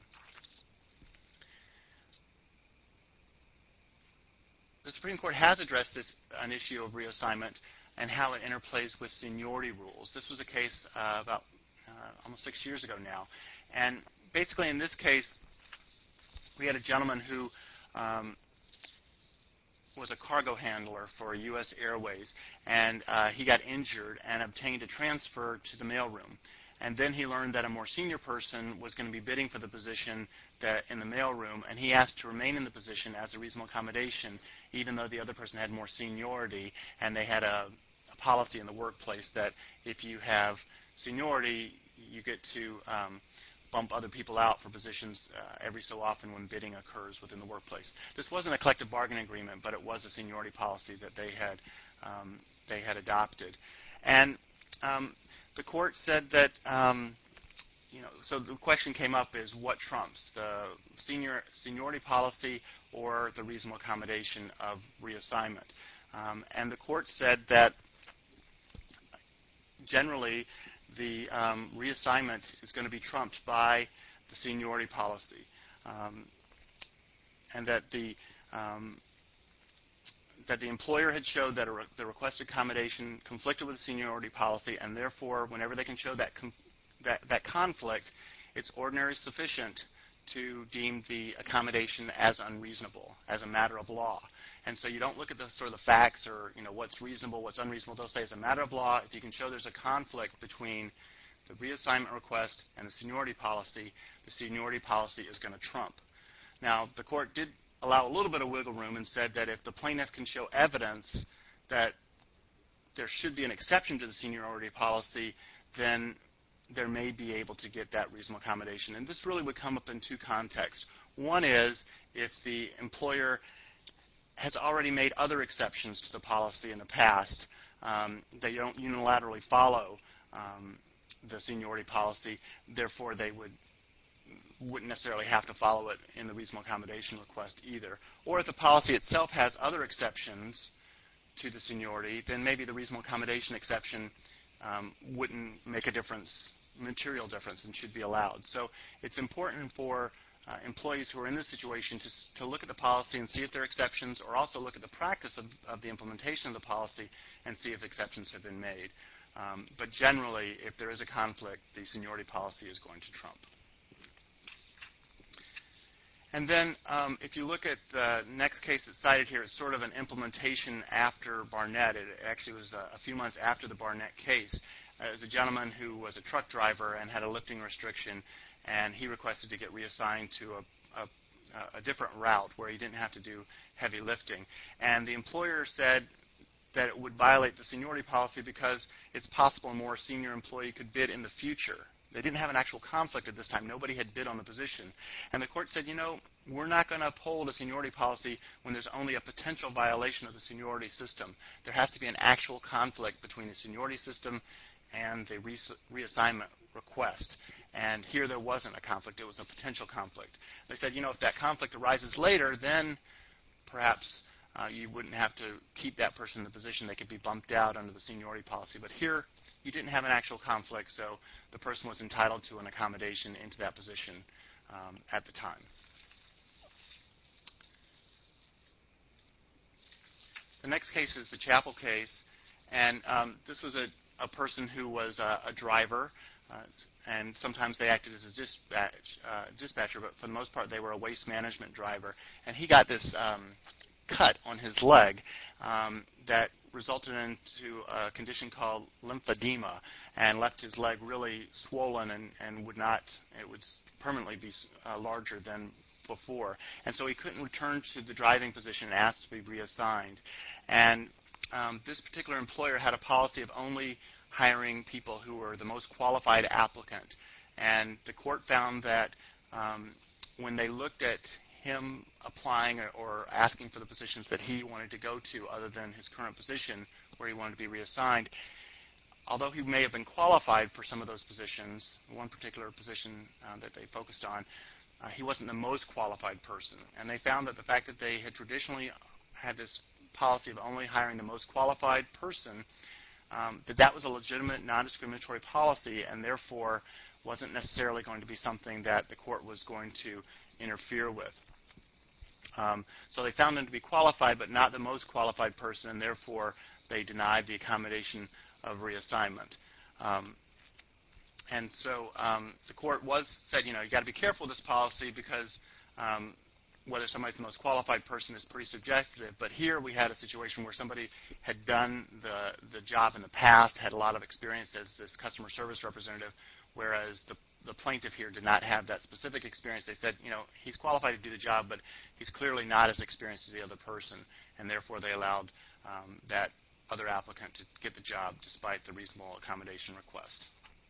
The Supreme Court has addressed this, an issue of reassignment and how it interplays with seniority rules. This was a case uh, about uh, almost six years ago now. And basically in this case, we had a gentleman who um, was a cargo handler for U S Airways, and uh, he got injured and obtained a transfer to the mailroom. And then he learned that a more senior person was going to be bidding for the position that in the mailroom, and he asked to remain in the position as a reasonable accommodation, even though the other person had more seniority, and they had a, a policy in the workplace that if you have seniority, you get to um, bump other people out for positions uh, every so often when bidding occurs within the workplace. This wasn't a collective bargaining agreement, but it was a seniority policy that they had um, they had adopted. And um, the court said that, um, you know, so the question came up is what trumps, the senior seniority policy or the reasonable accommodation of reassignment? Um, and the court said that generally the um, reassignment is going to be trumped by the seniority policy, um, and that the um, that the employer had showed that a re- the requested accommodation conflicted with the seniority policy, and therefore, whenever they can show that com- that, that conflict, it's ordinarily sufficient to deem the accommodation as unreasonable, as a matter of law. And so you don't look at the sort of the facts or, you know, what's reasonable, what's unreasonable. They'll say as a matter of law, if you can show there's a conflict between the reassignment request and the seniority policy, the seniority policy is going to trump. Now, the court did allow a little bit of wiggle room and said that if the plaintiff can show evidence that there should be an exception to the seniority policy, then there may be able to get that reasonable accommodation. And this really would come up in two contexts. One is if the employer has already made other exceptions to the policy in the past. Um, they don't unilaterally follow um, the seniority policy, therefore they would wouldn't necessarily have to follow it in the reasonable accommodation request either. Or if the policy itself has other exceptions to the seniority, then maybe the reasonable accommodation exception um, wouldn't make a difference, material difference, and should be allowed. So it's important for uh, employees who are in this situation to, to look at the policy and see if there are exceptions, or also look at the practice of, of the implementation of the policy and see if exceptions have been made. Um, but generally, if there is a conflict, the seniority policy is going to trump. And then um, if you look at the next case that's cited here, it's sort of an implementation after Barnett. It actually was a, a few months after the Barnett case. Uh, it was a gentleman who was a truck driver and had a lifting restriction, and he requested to get reassigned to a, a, a different route where he didn't have to do heavy lifting. And the employer said that it would violate the seniority policy because it's possible a more senior employee could bid in the future. They didn't have an actual conflict at this time. Nobody had bid on the position. And the court said, you know, we're not going to uphold a seniority policy when there's only a potential violation of the seniority system. There has to be an actual conflict between the seniority system and the re- reassignment request. And here there wasn't a conflict. It was a potential conflict. They said, you know, if that conflict arises later, then perhaps uh, you wouldn't have to keep that person in the position. They could be bumped out under the seniority policy. But here, you didn't have an actual conflict, so the person was entitled to an accommodation into that position um, at the time. The next case is the Chappell case, and um, this was a, a person who was a, a driver, uh, and sometimes they acted as a dispatch, uh, dispatcher, but for the most part they were a waste management driver. And he got this um, cut on his leg um, that resulted into a condition called lymphedema and left his leg really swollen and, and would not, it would permanently be uh, larger than before. And so he couldn't return to the driving position and asked to be reassigned. And um, this particular employer had a policy of only hiring people who were the most qualified applicant. And the court found that um, when they looked at him applying or, or asking for the positions that he wanted to go to other than his current position where he wanted to be reassigned, although he may have been qualified for some of those positions, one particular position uh, that they focused on, uh, he wasn't the most qualified person. And they found that the fact that they had traditionally had this policy of only hiring the most qualified person, um, that that was a legitimate non-discriminatory policy and therefore wasn't necessarily going to be something that the court was going to interfere with. Um, so they found him to be qualified, but not the most qualified person, and therefore they denied the accommodation of reassignment. Um, and so um, the court was said, you know, you got to be careful with this policy because um, whether somebody's the most qualified person is pretty subjective, but here we had a situation where somebody had done the, the job in the past, had a lot of experience as this customer service representative, whereas the, the plaintiff here did not have that specific experience. They said, you know, he's qualified to do the job, but he's clearly not as experienced as the other person, and therefore they allowed um, that other applicant to get the job despite the reasonable accommodation request.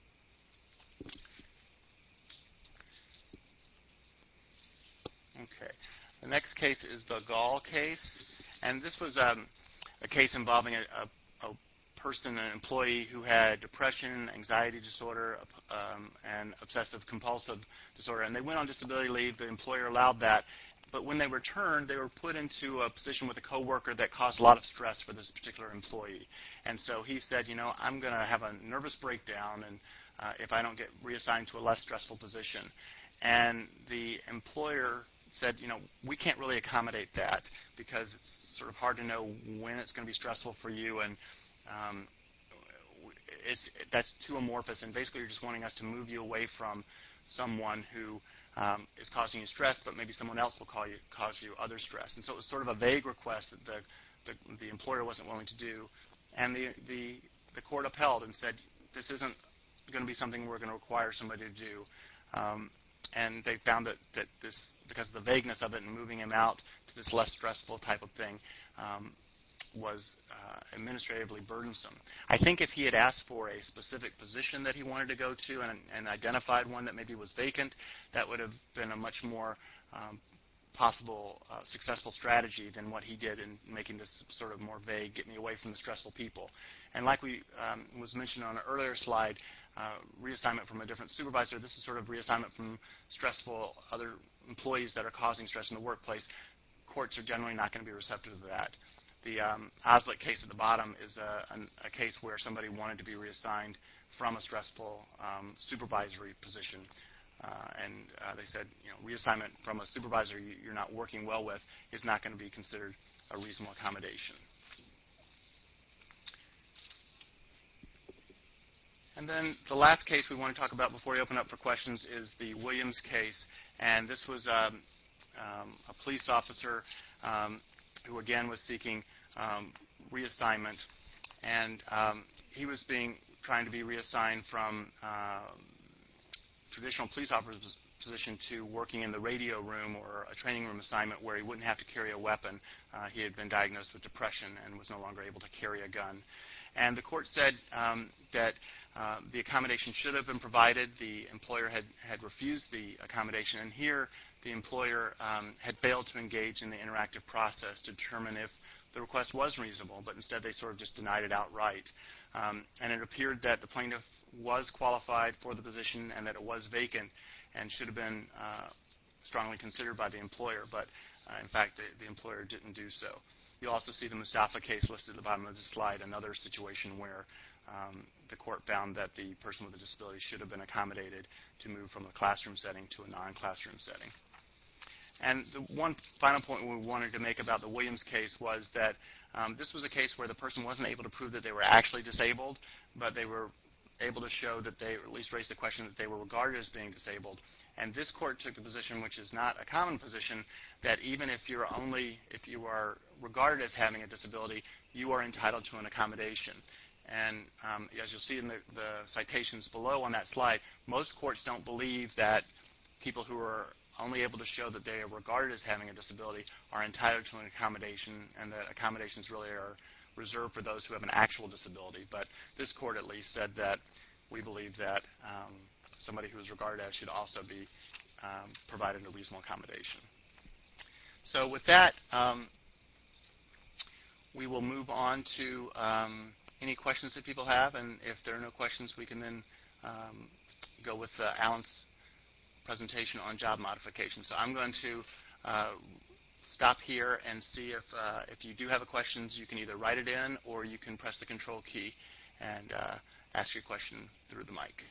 Okay. The next case is the Gall case, and this was um, a case involving a, a, a person, an employee who had depression, anxiety disorder, um, and obsessive-compulsive disorder, and they went on disability leave. The employer allowed that, but when they returned, they were put into a position with a coworker that caused a lot of stress for this particular employee. And so he said, you know, I'm going to have a nervous breakdown, and uh, if I don't get reassigned to a less stressful position. And the employer said, you know, we can't really accommodate that because it's sort of hard to know when it's going to be stressful for you, and um, it's, that's too amorphous, and basically you're just wanting us to move you away from someone who um, is causing you stress, but maybe someone else will call you, cause you other stress. And so it was sort of a vague request that the, the, the employer wasn't willing to do, and the, the, the court upheld and said, this isn't going to be something we're going to require somebody to do. Um, And they found that, that this, because of the vagueness of it and moving him out to this less stressful type of thing, um, was uh, administratively burdensome. I think if he had asked for a specific position that he wanted to go to and, and identified one that maybe was vacant, that would have been a much more um, possible uh, successful strategy than what he did in making this sort of more vague, get me away from the stressful people. And like we um, was mentioned on an earlier slide, uh, reassignment from a different supervisor, this is sort of reassignment from stressful other employees that are causing stress in the workplace. Courts are generally not going to be receptive to that. The um, Oslet case at the bottom is a, a, a case where somebody wanted to be reassigned from a stressful um, supervisory position. Uh, and uh, they said, you know, reassignment from a supervisor you, you're not working well with is not going to be considered a reasonable accommodation. And then the last case we want to talk about before we open up for questions is the Williams case. And this was um, um, a police officer um, who, again, was seeking um, reassignment. And um, he was being trying to be reassigned from uh, traditional police officer's position to working in the radio room or a training room assignment where he wouldn't have to carry a weapon. Uh, he had been diagnosed with depression and was no longer able to carry a gun. And the court said um, that uh, the accommodation should have been provided. The employer had, had refused the accommodation, and here the employer um, had failed to engage in the interactive process to determine if the request was reasonable, but instead they sort of just denied it outright. Um, and it appeared that the plaintiff was qualified for the position and that it was vacant and should have been uh, strongly considered by the employer, but uh, in fact the, the employer didn't do so. You'll also see the Mustafa case listed at the bottom of the slide, another situation where um, the court found that the person with a disability should have been accommodated to move from a classroom setting to a non-classroom setting. And the one final point we wanted to make about the Williams case was that um, this was a case where the person wasn't able to prove that they were actually disabled, but they were able to show that they, or at least raise the question that they were regarded as being disabled. And this court took the position, which is not a common position, that even if you're only, if you are regarded as having a disability, you are entitled to an accommodation. And um, as you'll see in the, the citations below on that slide, most courts don't believe that people who are only able to show that they are regarded as having a disability are entitled to an accommodation, and that accommodations really are reserved for those who have an actual disability. But this court at least said that we believe that um, somebody who is regarded as should also be um, provided a reasonable accommodation. So with that, um, we will move on to um, any questions that people have, and if there are no questions, we can then um, go with uh, Alan's presentation on job modification. So I'm going to uh, stop here and see if, uh, if you do have a question, you can either write it in or you can press the control key and uh, ask your question through the mic.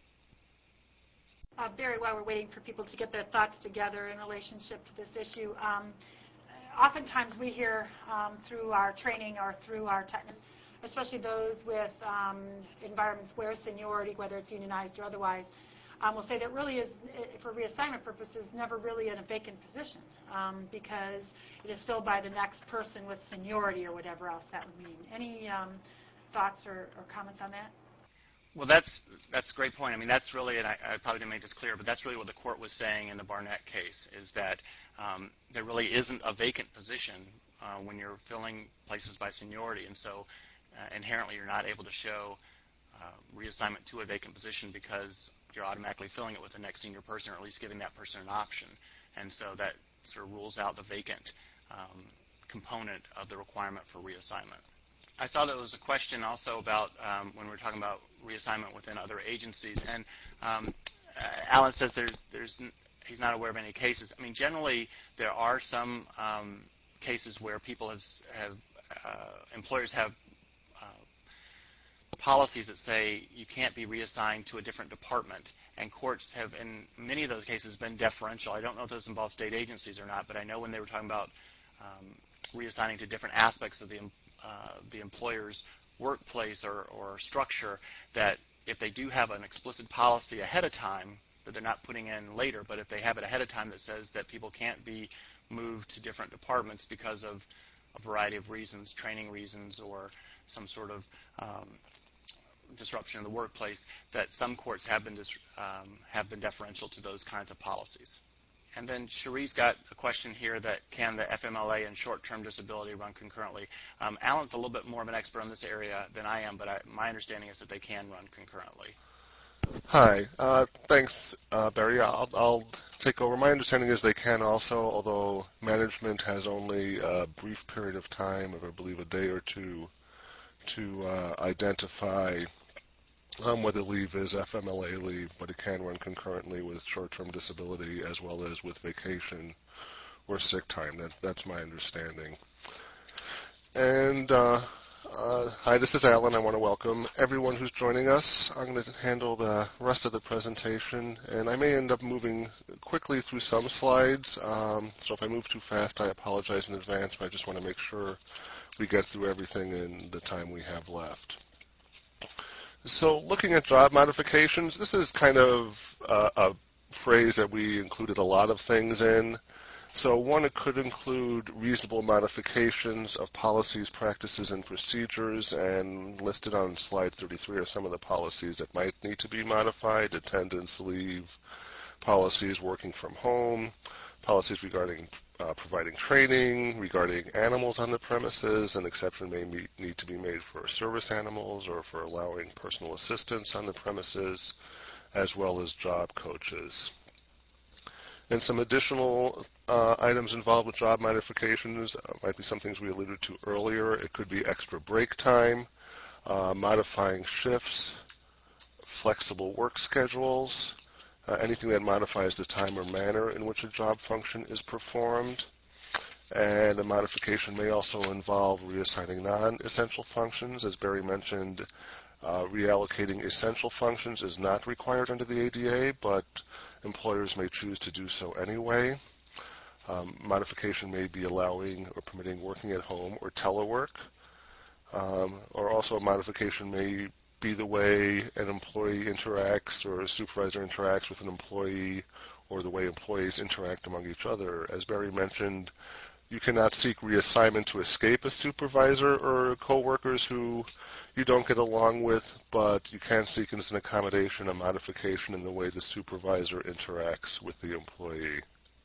Uh, Barry, while we're waiting for people to get their thoughts together in relationship to this issue, um, oftentimes we hear um, through our training or through our technicians, especially those with um, environments where seniority, whether it's unionized or otherwise, um, will say that really is, for reassignment purposes, never really in a vacant position um, because it is filled by the next person with seniority or whatever else that would mean. Any um, thoughts or, or comments on that? Well, that's that's a great point. I mean, that's really, and I, I probably didn't make this clear, but that's really what the court was saying in the Barnett case, is that um, there really isn't a vacant position uh, when you're filling places by seniority, and so uh, inherently you're not able to show uh, reassignment to a vacant position because you're automatically filling it with the next senior person, or at least giving that person an option, and so that sort of rules out the vacant um, component of the requirement for reassignment. I saw there was a question also about um, when we were talking about reassignment within other agencies, and um, uh, Alan says there's, there's, he's not aware of any cases. I mean, generally there are some um, cases where people have, have uh, employers have uh, policies that say you can't be reassigned to a different department, and courts have, in many of those cases, been deferential. I don't know if those involve state agencies or not, but I know when they were talking about um, reassigning to different aspects of the Uh, the employer's workplace or, or structure, that if they do have an explicit policy ahead of time that they're not putting in later, but if they have it ahead of time that says that people can't be moved to different departments because of a variety of reasons, training reasons or some sort of um, disruption in the workplace, that some courts have been, dis- um, have been deferential to those kinds of policies. And then Cherie's got a question here that can the F M L A and short-term disability run concurrently? Um, Alan's a little bit more of an expert on this area than I am, but I, my understanding is that they can run concurrently. Hi. Uh, thanks, uh, Barry. I'll, I'll take over. My understanding is they can also, although management has only a brief period of time, of I believe a day or two, to uh, identify Um, whether leave is F M L A leave, but it can run concurrently with short-term disability as well as with vacation or sick time. That, that's my understanding. And uh, uh, hi, this is Alan. I want to welcome everyone who's joining us. I'm going to handle the rest of the presentation, and I may end up moving quickly through some slides. Um, so if I move too fast, I apologize in advance, but I just want to make sure we get through everything in the time we have left. So looking at job modifications, this is kind of uh, a phrase that we included a lot of things in. So one, it could include reasonable modifications of policies, practices, and procedures, and listed on slide thirty-three are some of the policies that might need to be modified: attendance, leave, policies working from home, policies regarding uh, providing training, regarding animals on the premises. An exception may meet, need to be made for service animals or for allowing personal assistance on the premises, as well as job coaches. And some additional uh, items involved with job modifications uh, might be some things we alluded to earlier. It could be extra break time, uh, modifying shifts, flexible work schedules, Uh, anything that modifies the time or manner in which a job function is performed. And a modification may also involve reassigning non-essential functions. As Barry mentioned, uh, reallocating essential functions is not required under the A D A, but employers may choose to do so anyway. Um, modification may be allowing or permitting working at home or telework. Um, or also a modification may be the way an employee interacts or a supervisor interacts with an employee, or the way employees interact among each other. As Barry mentioned, you cannot seek reassignment to escape a supervisor or coworkers who you don't get along with, but you can seek as an accommodation a modification in the way the supervisor interacts with the employee.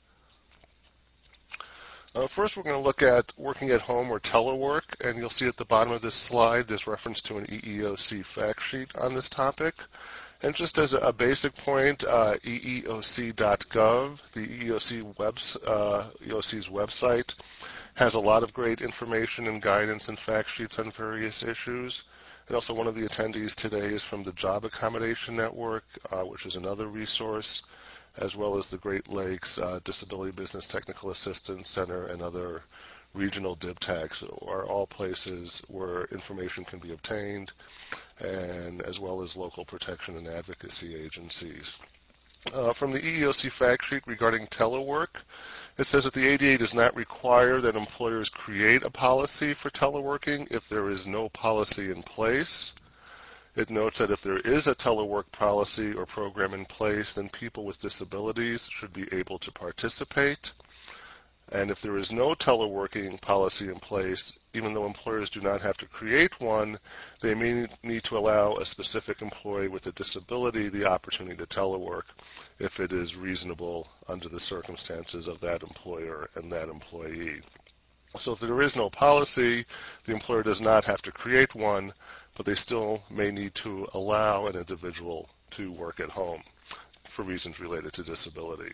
Uh, first, we're going to look at working at home or telework, and you'll see at the bottom of this slide there's reference to an E E O C fact sheet on this topic. And just as a basic point, uh, E E O C dot gov, the E E O C webs, uh, E E O C's website, has a lot of great information and guidance and fact sheets on various issues. And also, one of the attendees today is from the Job Accommodation Network, uh, which is another resource, as well as the Great Lakes uh, Disability Business Technical Assistance Center and other regional D I B TACs are all places where information can be obtained, and as well as local protection and advocacy agencies. Uh, from the E E O C fact sheet regarding telework, it says that the A D A does not require that employers create a policy for teleworking if there is no policy in place. It notes that if there is a telework policy or program in place, then people with disabilities should be able to participate. And if there is no teleworking policy in place, even though employers do not have to create one, they may need to allow a specific employee with a disability the opportunity to telework if it is reasonable under the circumstances of that employer and that employee. So if there is no policy, the employer does not have to create one, but they still may need to allow an individual to work at home for reasons related to disability.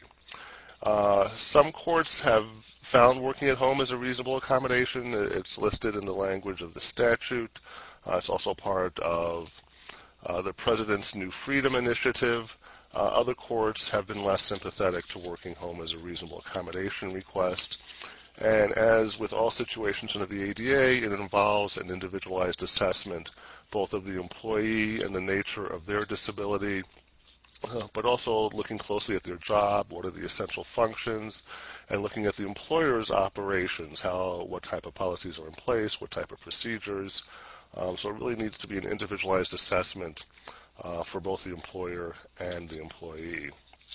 Uh, some courts have found working at home as a reasonable accommodation. It's listed in the language of the statute. Uh, it's also part of uh, the President's New Freedom Initiative. Uh, other courts have been less sympathetic to working home as a reasonable accommodation request. And as with all situations under the A D A, it involves an individualized assessment, both of the employee and the nature of their disability, Uh, but also looking closely at their job, what are the essential functions, and looking at the employer's operations, how, what type of policies are in place, what type of procedures. Um, so it really needs to be an individualized assessment uh, for both the employer and the employee.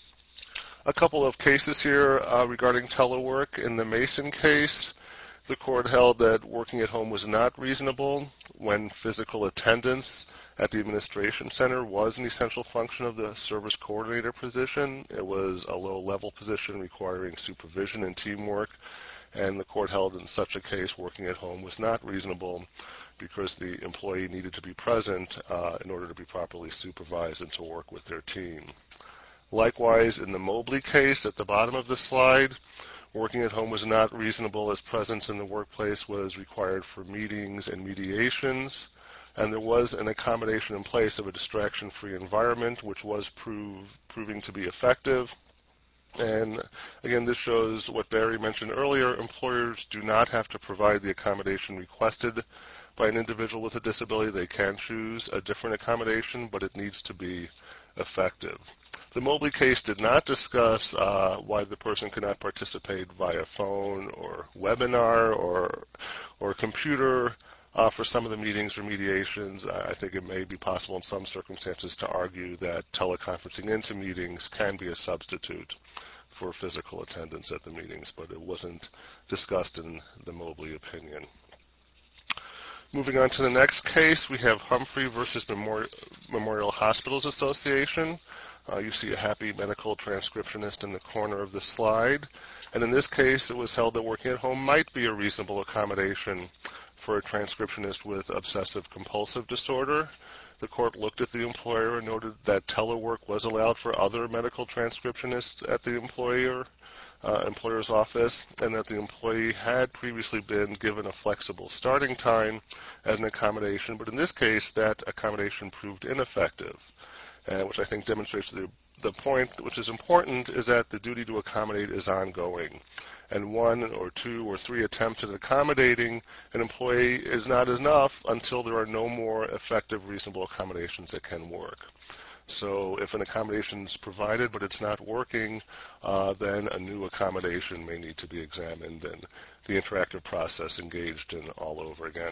A couple of cases here uh, regarding telework. In the Mason case, the court held that working at home was not reasonable when physical attendance at the administration center was an essential function of the service coordinator position. It was a low-level position requiring supervision and teamwork, and the court held in such a case working at home was not reasonable because the employee needed to be present uh, in order to be properly supervised and to work with their team. Likewise, in the Mobley case at the bottom of the slide, working at home was not reasonable as presence in the workplace was required for meetings and mediations, and there was an accommodation in place of a distraction-free environment, which was prove, proving to be effective. And again, this shows what Barry mentioned earlier. Employers do not have to provide the accommodation requested by an individual with a disability. They can choose a different accommodation, but it needs to be effective. The Mobley case did not discuss uh, why the person could not participate via phone or webinar or, or computer uh, for some of the meetings or mediations. I think it may be possible in some circumstances to argue that teleconferencing into meetings can be a substitute for physical attendance at the meetings, but it wasn't discussed in the Mobley opinion. Moving on to the next case, we have Humphrey versus Memorial, Memorial Hospitals Association. Uh, you see a happy medical transcriptionist in the corner of the slide. And in this case, it was held that working at home might be a reasonable accommodation for a transcriptionist with obsessive-compulsive disorder. The court looked at the employer and noted that telework was allowed for other medical transcriptionists at the employer, uh, employer's office, and that the employee had previously been given a flexible starting time as an accommodation, but in this case, that accommodation proved ineffective, uh, which I think demonstrates the The point which is important is that the duty to accommodate is ongoing, and one or two or three attempts at accommodating an employee is not enough until there are no more effective, reasonable accommodations that can work. So if an accommodation is provided but it's not working, uh, then a new accommodation may need to be examined and the interactive process engaged in all over again.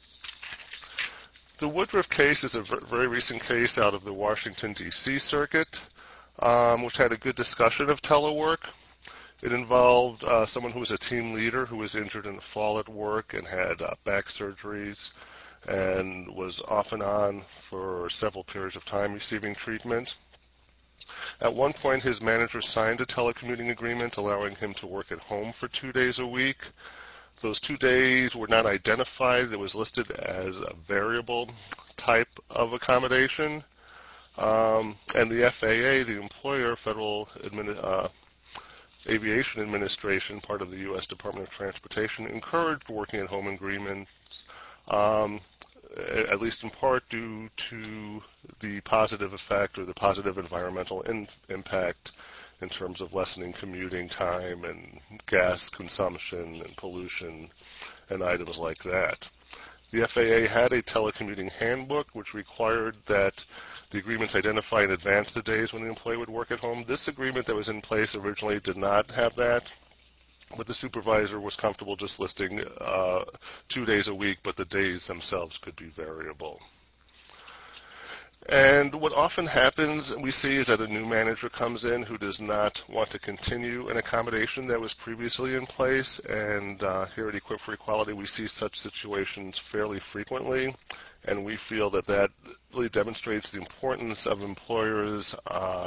The Woodruff case is a very recent case out of the Washington, D C circuit. Um, which had a good discussion of telework. It involved uh, someone who was a team leader who was injured in a fall at work and had uh, back surgeries and was off and on for several periods of time receiving treatment. At one point, his manager signed a telecommuting agreement allowing him to work at home for two days a week. Those two days were not identified. It was listed as a variable type of accommodation. Um, and the F A A, the employer, Federal Admin, uh, Aviation Administration, part of the U S Department of Transportation, encouraged working at home agreements, um, at least in part due to the positive effect or the positive environmental in, impact in terms of lessening commuting time and gas consumption and pollution and items like that. The F A A had a telecommuting handbook which required that the agreements identify in advance the days when the employee would work at home. This agreement that was in place originally did not have that, but the supervisor was comfortable just listing uh, two days a week, but the days themselves could be variable. And what often happens, we see, is that a new manager comes in who does not want to continue an accommodation that was previously in place. And uh, here at Equip for Equality, we see such situations fairly frequently. And we feel that that really demonstrates the importance of employers uh,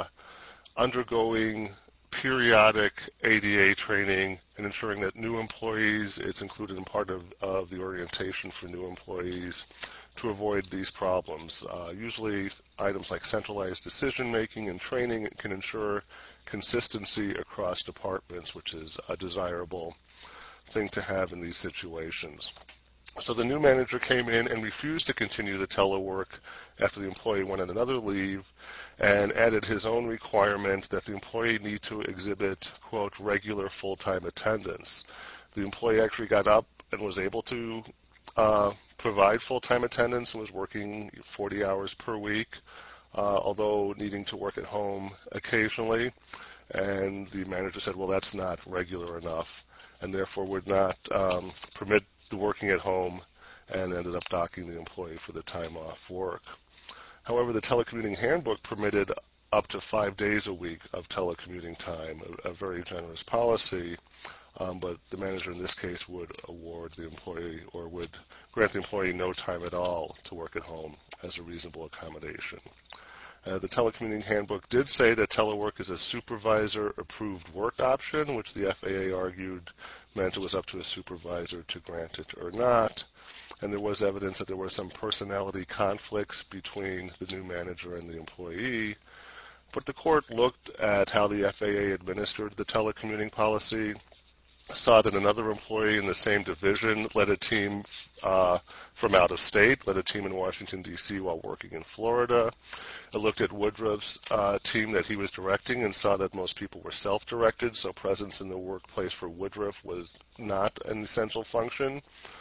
undergoing periodic A D A training and ensuring that new employees, it's included in part of, of the orientation for new employees to avoid these problems. Uh, usually items like centralized decision making and training can ensure consistency across departments, which is a desirable thing to have in these situations. So the new manager came in and refused to continue the telework after the employee went on another leave and added his own requirement that the employee need to exhibit, quote, regular full-time attendance. The employee actually got up and was able to uh, provide full-time attendance and was working forty hours per week, uh, although needing to work at home occasionally. And the manager said, well, that's not regular enough, and therefore would not um, permit the working at home, and ended up docking the employee for the time off work. However, the telecommuting handbook permitted up to five days a week of telecommuting time, a, a very generous policy, um, but the manager in this case would award the employee or would grant the employee no time at all to work at home as a reasonable accommodation. Uh, the telecommuting handbook did say that telework is a supervisor-approved work option, which the F A A argued meant it was up to a supervisor to grant it or not. And there was evidence that there were some personality conflicts between the new manager and the employee. But the court looked at how the F A A administered the telecommuting policy, saw that another employee in the same division led a team uh, from out of state, led a team in Washington, D C while working in Florida. It looked at Woodruff's uh, team that he was directing and saw that most people were self-directed, so presence in the workplace for Woodruff was not an essential function.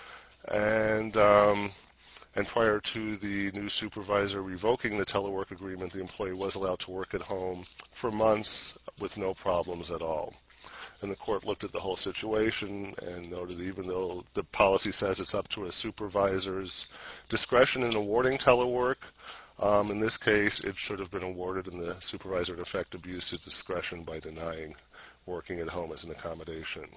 And um, and prior to the new supervisor revoking the telework agreement, the employee was allowed to work at home for months with no problems at all. And the court looked at the whole situation and noted even though the policy says it's up to a supervisor's discretion in awarding telework, um, in this case it should have been awarded and the supervisor in effect abused his discretion by denying working at home as an accommodation.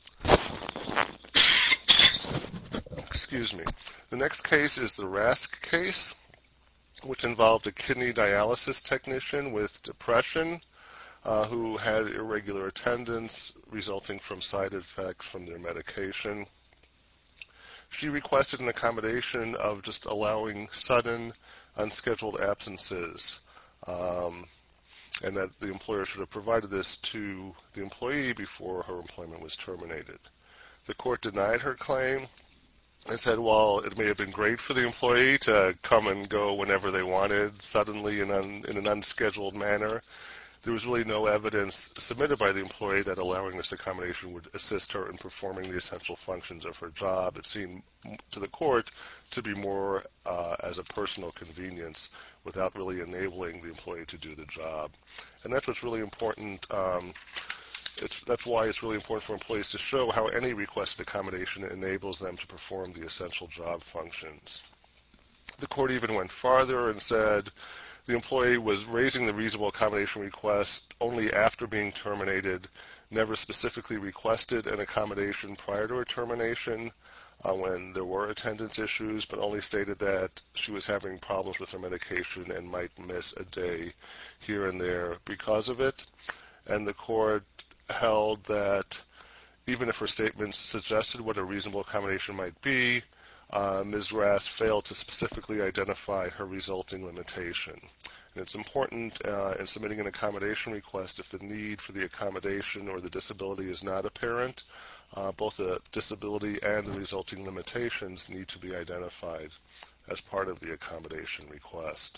Excuse me. The next case is the Rask case, which involved a kidney dialysis technician with depression Uh, who had irregular attendance resulting from side effects from their medication. She requested an accommodation of just allowing sudden, unscheduled absences, um, and that the employer should have provided this to the employee before her employment was terminated. The court denied her claim and said, well, it may have been great for the employee to come and go whenever they wanted, suddenly in, un, in an unscheduled manner. There was really no evidence submitted by the employee that allowing this accommodation would assist her in performing the essential functions of her job. It seemed to the court to be more uh, as a personal convenience without really enabling the employee to do the job. And that's what's really important. Um, it's, that's why it's really important for employees to show how any requested accommodation enables them to perform the essential job functions. The court even went farther and said the employee was raising the reasonable accommodation request only after being terminated, never specifically requested an accommodation prior to her termination uh, when there were attendance issues, but only stated that she was having problems with her medication and might miss a day here and there because of it. And the court held that even if her statements suggested what a reasonable accommodation might be, Uh, Miz Rask failed to specifically identify her resulting limitation. And it's important uh, in submitting an accommodation request if the need for the accommodation or the disability is not apparent, uh, both the disability and the resulting limitations need to be identified as part of the accommodation request.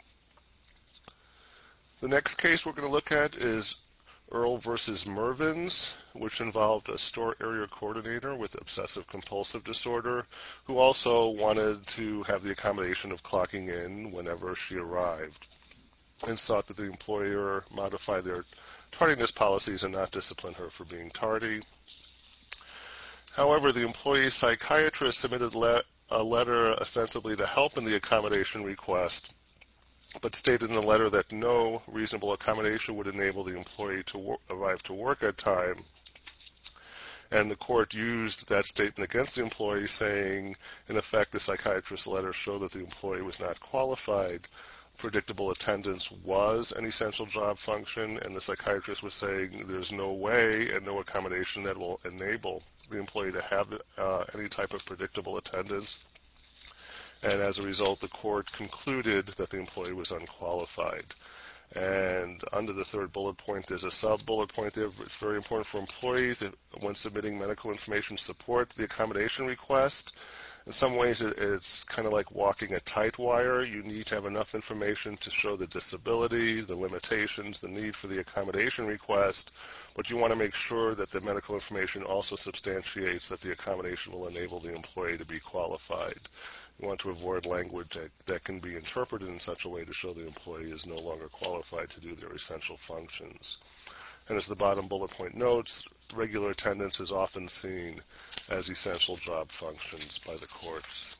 The next case we're going to look at is Earl versus Mervyn's, which involved a store area coordinator with obsessive-compulsive disorder who also wanted to have the accommodation of clocking in whenever she arrived and sought that the employer modify their tardiness policies and not discipline her for being tardy. However, the employee's psychiatrist submitted le- a letter ostensibly to help in the accommodation request but stated in the letter that no reasonable accommodation would enable the employee to wor- arrive to work at time. And the court used that statement against the employee, saying, in effect, the psychiatrist's letter showed that the employee was not qualified. Predictable attendance was an essential job function, and the psychiatrist was saying there's no way and no accommodation that will enable the employee to have uh, any type of predictable attendance. And as a result, the court concluded that the employee was unqualified. And under the third bullet point, there's a sub-bullet point there. It's very important for employees that when submitting medical information support the accommodation request. In some ways, it, it's kind of like walking a tight wire. You need to have enough information to show the disability, the limitations, the need for the accommodation request, but you want to make sure that the medical information also substantiates that the accommodation will enable the employee to be qualified. You want to avoid language that, that can be interpreted in such a way to show the employee is no longer qualified to do their essential functions. And as the bottom bullet point notes, regular attendance is often seen as essential job functions by the courts.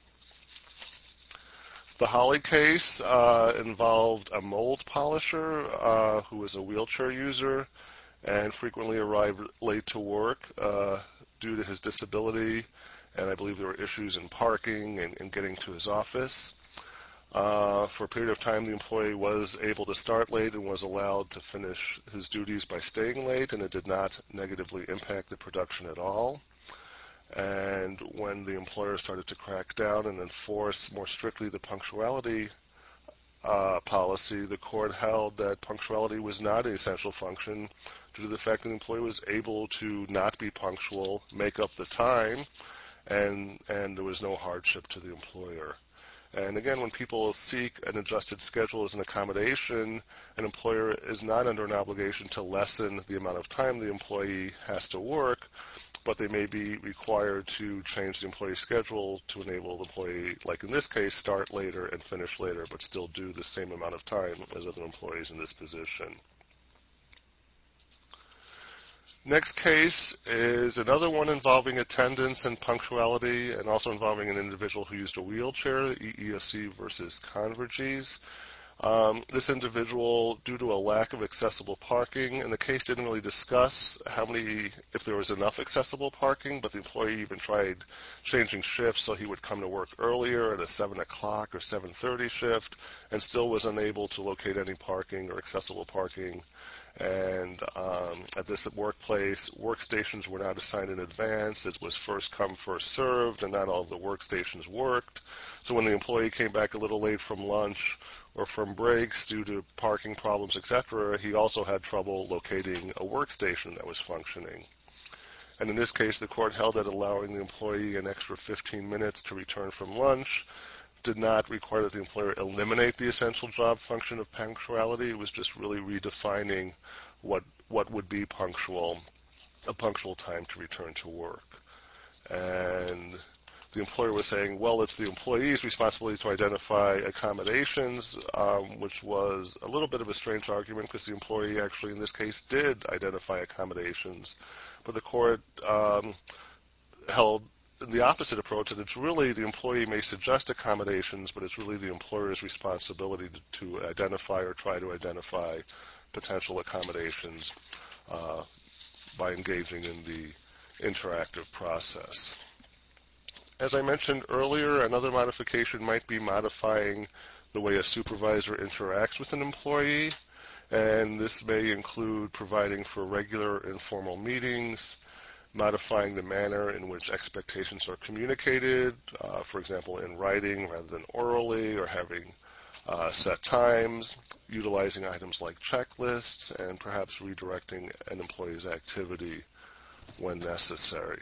The Holly case uh, involved a mold polisher uh, who was a wheelchair user and frequently arrived late to work uh, due to his disability, and I believe there were issues in parking and, and getting to his office. Uh, for a period of time, the employee was able to start late and was allowed to finish his duties by staying late, and it did not negatively impact the production at all. And when the employer started to crack down and enforce more strictly the punctuality uh, policy, the court held that punctuality was not an essential function due to the fact that the employee was able to not be punctual, make up the time, and, and there was no hardship to the employer. And again, when people seek an adjusted schedule as an accommodation, an employer is not under an obligation to lessen the amount of time the employee has to work, but they may be required to change the employee's schedule to enable the employee, like in this case, start later and finish later, but still do the same amount of time as other employees in this position. Next case is another one involving attendance and punctuality, and also involving an individual who used a wheelchair, E E O C versus Convergys. Um, this individual, due to a lack of accessible parking, and the case didn't really discuss how many, if there was enough accessible parking, but the employee even tried changing shifts so he would come to work earlier at a seven o'clock or seven thirty shift, and still was unable to locate any parking or accessible parking. And um, at this workplace, workstations were not assigned in advance. It was first come, first served, and not all of the workstations worked. So when the employee came back a little late from lunch or from breaks due to parking problems, et cetera, he also had trouble locating a workstation that was functioning. And in this case, the court held that allowing the employee an extra fifteen minutes to return from lunch did not require that the employer eliminate the essential job function of punctuality. It was just really redefining what what would be punctual, a punctual time to return to work. And the employer was saying, well, it's the employee's responsibility to identify accommodations, um, which was a little bit of a strange argument because the employee actually in this case did identify accommodations. But the court um, held the opposite approach, that it's really the employee may suggest accommodations, but it's really the employer's responsibility to, to identify or try to identify potential accommodations uh, by engaging in the interactive process. As I mentioned earlier, another modification might be modifying the way a supervisor interacts with an employee, and this may include providing for regular informal meetings, modifying the manner in which expectations are communicated, uh, for example, in writing rather than orally, or having uh, set times, utilizing items like checklists, and perhaps redirecting an employee's activity when necessary.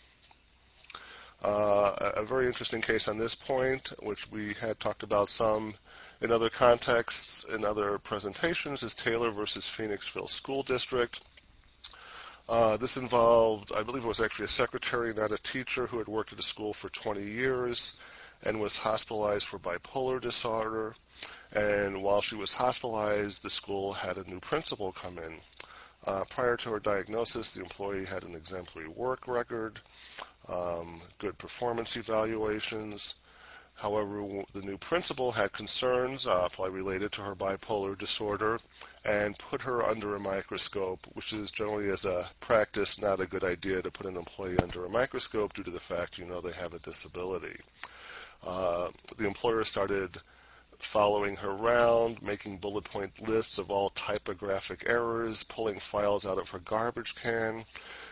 Uh, a very interesting case on this point, which we had talked about some in other contexts, in other presentations, is Taylor versus Phoenixville School District. Uh, this involved, I believe it was actually a secretary, not a teacher, who had worked at a school for twenty years and was hospitalized for bipolar disorder. And while she was hospitalized, the school had a new principal come in. Uh, prior to her diagnosis, the employee had an exemplary work record, um, good performance evaluations, However, the new principal had concerns, uh, probably related to her bipolar disorder, and put her under a microscope, which is generally, as a practice, not a good idea to put an employee under a microscope due to the fact you know they have a disability. Uh, the employer started following her around, making bullet point lists of all typographic errors, pulling files out of her garbage can.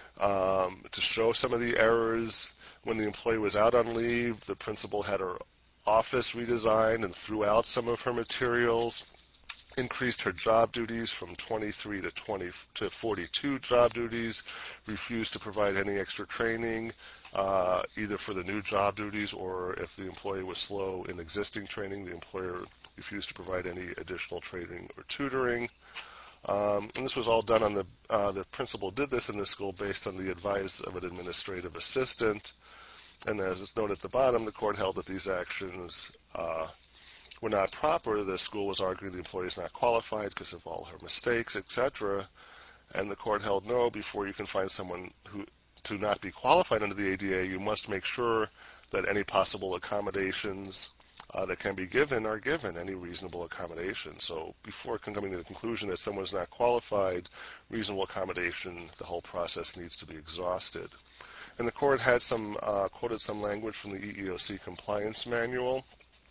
Um, to show some of the errors, when the employee was out on leave, the principal had her office redesigned and threw out some of her materials, increased her job duties from twenty-three to twenty to forty-two job duties, refused to provide any extra training, uh, either for the new job duties or if the employee was slow in existing training, the employer refused to provide any additional training or tutoring. Um, and this was all done on the, uh, the principal did this in the school based on the advice of an administrative assistant. And as it's noted at the bottom, the court held that these actions uh, were not proper. The school was arguing the employee is not qualified because of all her mistakes, et cetera. And the court held no, before you can find someone who to not be qualified under the A D A, you must make sure that any possible accommodations Uh, that can be given are given, any reasonable accommodation. So before coming to the conclusion that someone is not qualified, reasonable accommodation, the whole process needs to be exhausted. And the court had some, uh, quoted some language from the E E O C compliance manual,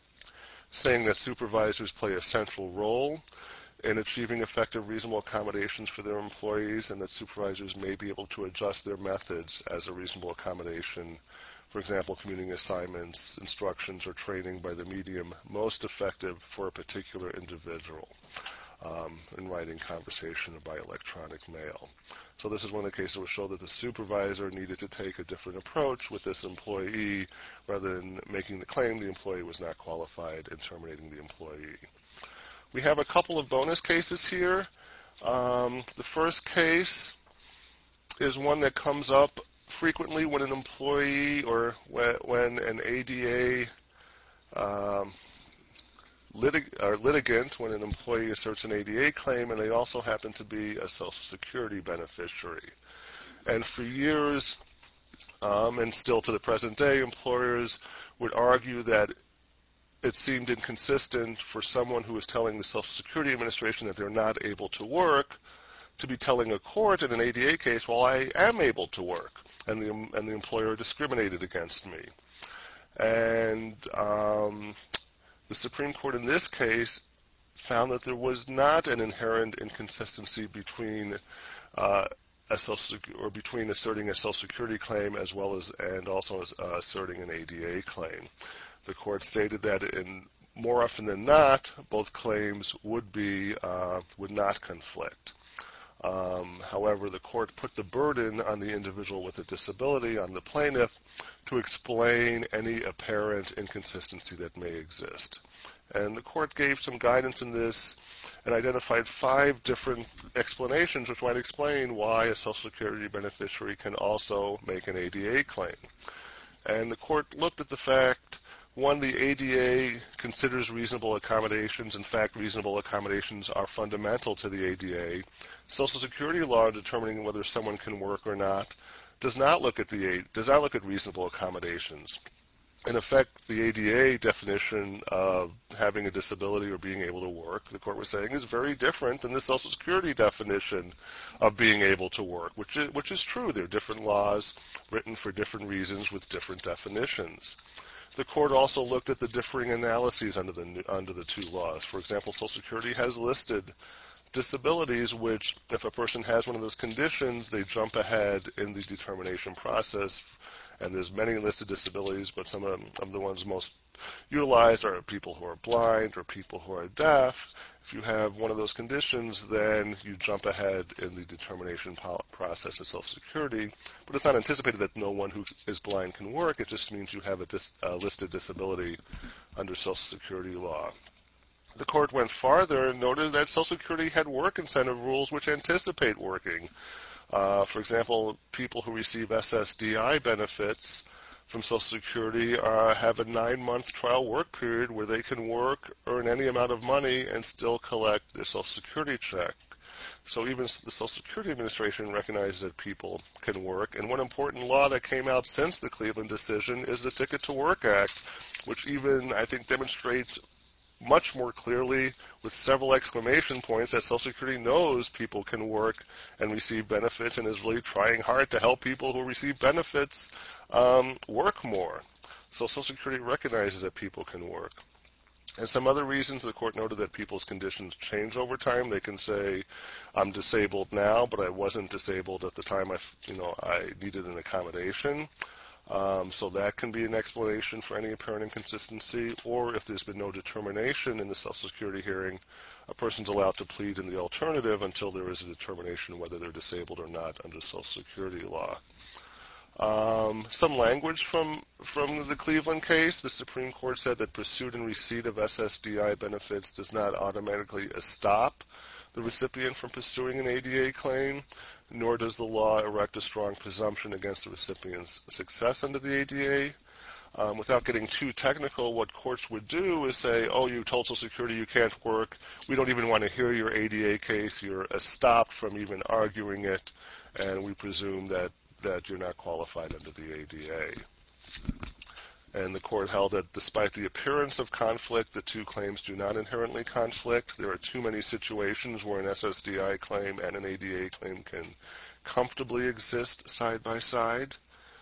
saying that supervisors play a central role in achieving effective, reasonable accommodations for their employees, and that supervisors may be able to adjust their methods as a reasonable accommodation. For example, commuting assignments, instructions, or training by the medium most effective for a particular individual, um, in writing, conversation, or by electronic mail. So this is one of the cases that would show that the supervisor needed to take a different approach with this employee rather than making the claim the employee was not qualified and terminating the employee. We have a couple of bonus cases here. Um, the first case is one that comes up frequently when an employee or when an A D A um, litig- or litigant, when an employee asserts an A D A claim and they also happen to be a Social Security beneficiary. And for years, um, and still to the present day, employers would argue that it seemed inconsistent for someone who is telling the Social Security Administration that they're not able to work to be telling a court in an A D A case, well, I am able to work, and the, and the employer discriminated against me. And um, the Supreme Court in this case found that there was not an inherent inconsistency between uh, a social, or between asserting a Social Security claim as well as and also uh, asserting an A D A claim. The court stated that in more often than not, both claims would be uh, would not conflict. Um, however, the court put the burden on the individual with a disability, on the plaintiff, to explain any apparent inconsistency that may exist. And the court gave some guidance in this and identified five different explanations which might explain why a Social Security beneficiary can also make an A D A claim. And the court looked at the fact, one, the A D A considers reasonable accommodations. In fact, reasonable accommodations are fundamental to the A D A. Social Security law determining whether someone can work or not does not look at the does not look at reasonable accommodations. In effect, the A D A definition of having a disability or being able to work, the court was saying, is very different than the Social Security definition of being able to work, which is, which is true. There are different laws written for different reasons with different definitions. The court also looked at the differing analyses under the under the two laws. For example, Social Security has listed disabilities which, if a person has one of those conditions, they jump ahead in the determination process. And there's many listed disabilities, but some of, of the ones most utilized are people who are blind or people who are deaf. If you have one of those conditions, then you jump ahead in the determination process of Social Security. But it's not anticipated that no one who is blind can work. It just means you have a dis, uh, listed disability under Social Security law. The court went farther and noted that Social Security had work incentive rules which anticipate working. Uh, for example, people who receive S S D I benefits from Social Security uh, have a nine-month trial work period where they can work, earn any amount of money, and still collect their Social Security check. So even the Social Security Administration recognizes that people can work. And one important law that came out since the Cleveland decision is the Ticket to Work Act, which even, I think, demonstrates much more clearly with several exclamation points that Social Security knows people can work and receive benefits and is really trying hard to help people who receive benefits um, work more. So Social Security recognizes that people can work. And some other reasons, the court noted that people's conditions change over time. They can say, I'm disabled now, but I wasn't disabled at the time I, you know, I needed an accommodation. Um, so that can be an explanation for any apparent inconsistency. Or if there's been no determination in the Social Security hearing, a person's allowed to plead in the alternative until there is a determination whether they're disabled or not under Social Security law. Um, some language from, from the Cleveland case. The Supreme Court said that pursuit and receipt of S S D I benefits does not automatically stop the recipient from pursuing an A D A claim, nor does the law erect a strong presumption against the recipient's success under the A D A. Um, without getting too technical, what courts would do is say, oh, you told Social Security you can't work. We don't even want to hear your A D A case. You're stopped from even arguing it, and we presume that, that you're not qualified under the A D A. And the court held that despite the appearance of conflict, the two claims do not inherently conflict. There are too many situations where an S S D I claim and an A D A claim can comfortably exist side by side.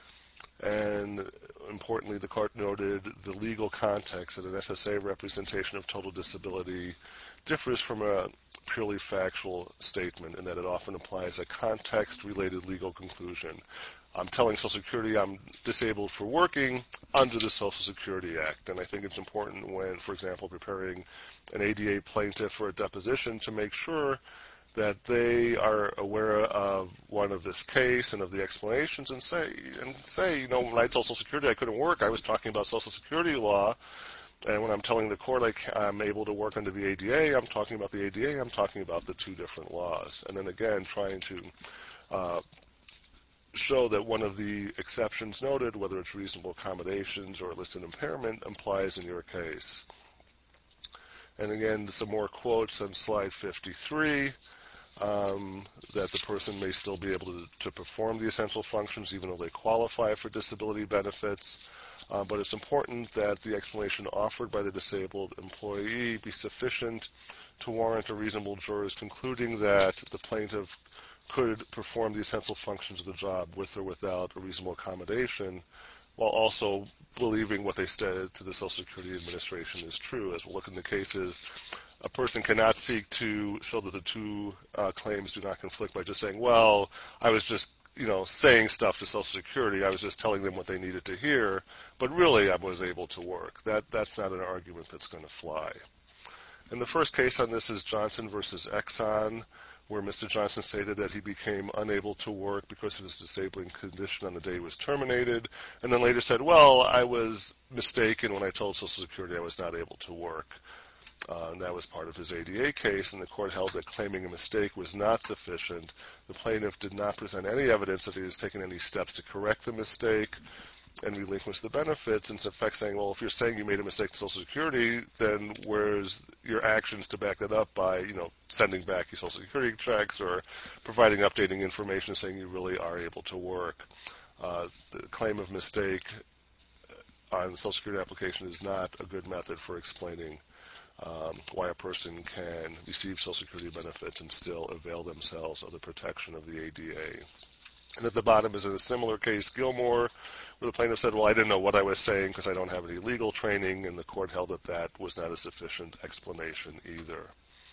And importantly, the court noted the legal context that an S S A representation of total disability differs from a purely factual statement in that it often applies a context-related legal conclusion. I'm telling Social Security I'm disabled for working under the Social Security Act. And I think it's important when, for example, preparing an A D A plaintiff for a deposition to make sure that they are aware of one of this case and of the explanations and say, and say, you know, when I told Social Security I couldn't work, I was talking about Social Security law. And when I'm telling the court I I'm able to work under the A D A, I'm talking about the A D A, I'm talking about the two different laws. And then again, trying to uh, show that one of the exceptions noted, whether it's reasonable accommodations or listed impairment, applies in your case. And again, some more quotes on slide fifty-three, um, that the person may still be able to, to perform the essential functions even though they qualify for disability benefits. Uh, but it's important that the explanation offered by the disabled employee be sufficient to warrant a reasonable juror's concluding that the plaintiff could perform the essential functions of the job with or without a reasonable accommodation, while also believing what they said to the Social Security Administration is true. As we'll look in the cases, a person cannot seek to show that the two uh, claims do not conflict by just saying, well, I was just you know, saying stuff to Social Security. I was just telling them what they needed to hear, but really I was able to work. That, that's not an argument that's going to fly. And the first case on this is Johnson versus Exxon, where Mister Johnson stated that he became unable to work because of his disabling condition on the day he was terminated, and then later said, well, I was mistaken when I told Social Security I was not able to work. Uh, and that was part of his A D A case, and the court held that claiming a mistake was not sufficient. The plaintiff did not present any evidence that he was taking any steps to correct the mistake and relinquish the benefits, and in effect saying, well, if you're saying you made a mistake to Social Security, then where's your actions to back that up by, you know, sending back your Social Security checks or providing updating information saying you really are able to work? Uh, the claim of mistake on the Social Security application is not a good method for explaining Um, why a person can receive Social Security benefits and still avail themselves of the protection of the A D A. And at the bottom is in a similar case, Gilmore, where the plaintiff said, well, I didn't know what I was saying because I don't have any legal training, and the court held that that was not a sufficient explanation either.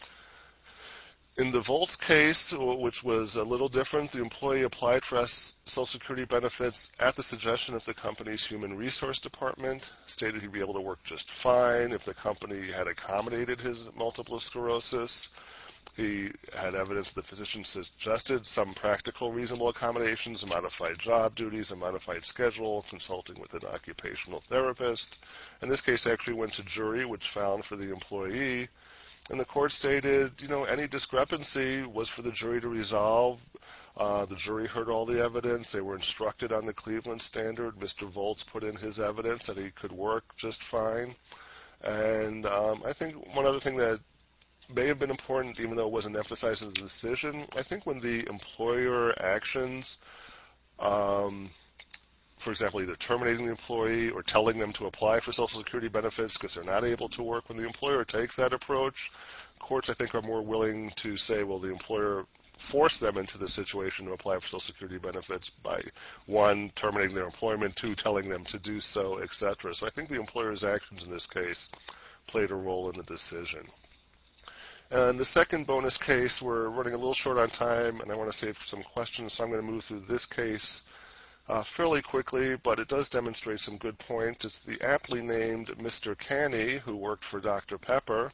In the Volts case, which was a little different, the employee applied for Social Security benefits at the suggestion of the company's human resource department, stated he'd be able to work just fine if the company had accommodated his multiple sclerosis. He had evidence the physician suggested some practical reasonable accommodations, modified job duties, a modified schedule, consulting with an occupational therapist. And this case actually went to jury, which found for the employee. And the court stated, you know, any discrepancy was for the jury to resolve. Uh, the jury heard all the evidence. They were instructed on the Cleveland standard. Mister Volts put in his evidence that he could work just fine. And um, I think one other thing that may have been important, even though it wasn't emphasized in the decision. I think when the employer actions, um, for example, either terminating the employee or telling them to apply for Social Security benefits because they're not able to work, when the employer takes that approach, courts, I think, are more willing to say, well, the employer forced them into the situation to apply for Social Security benefits by, one, terminating their employment, two, telling them to do so, et cetera. So I think the employer's actions in this case played a role in the decision. And the second bonus case, we're running a little short on time, and I want to save some questions, so I'm going to move through this case Uh, fairly quickly, but it does demonstrate some good points. It's the aptly named Mister Canny, who worked for Doctor Pepper.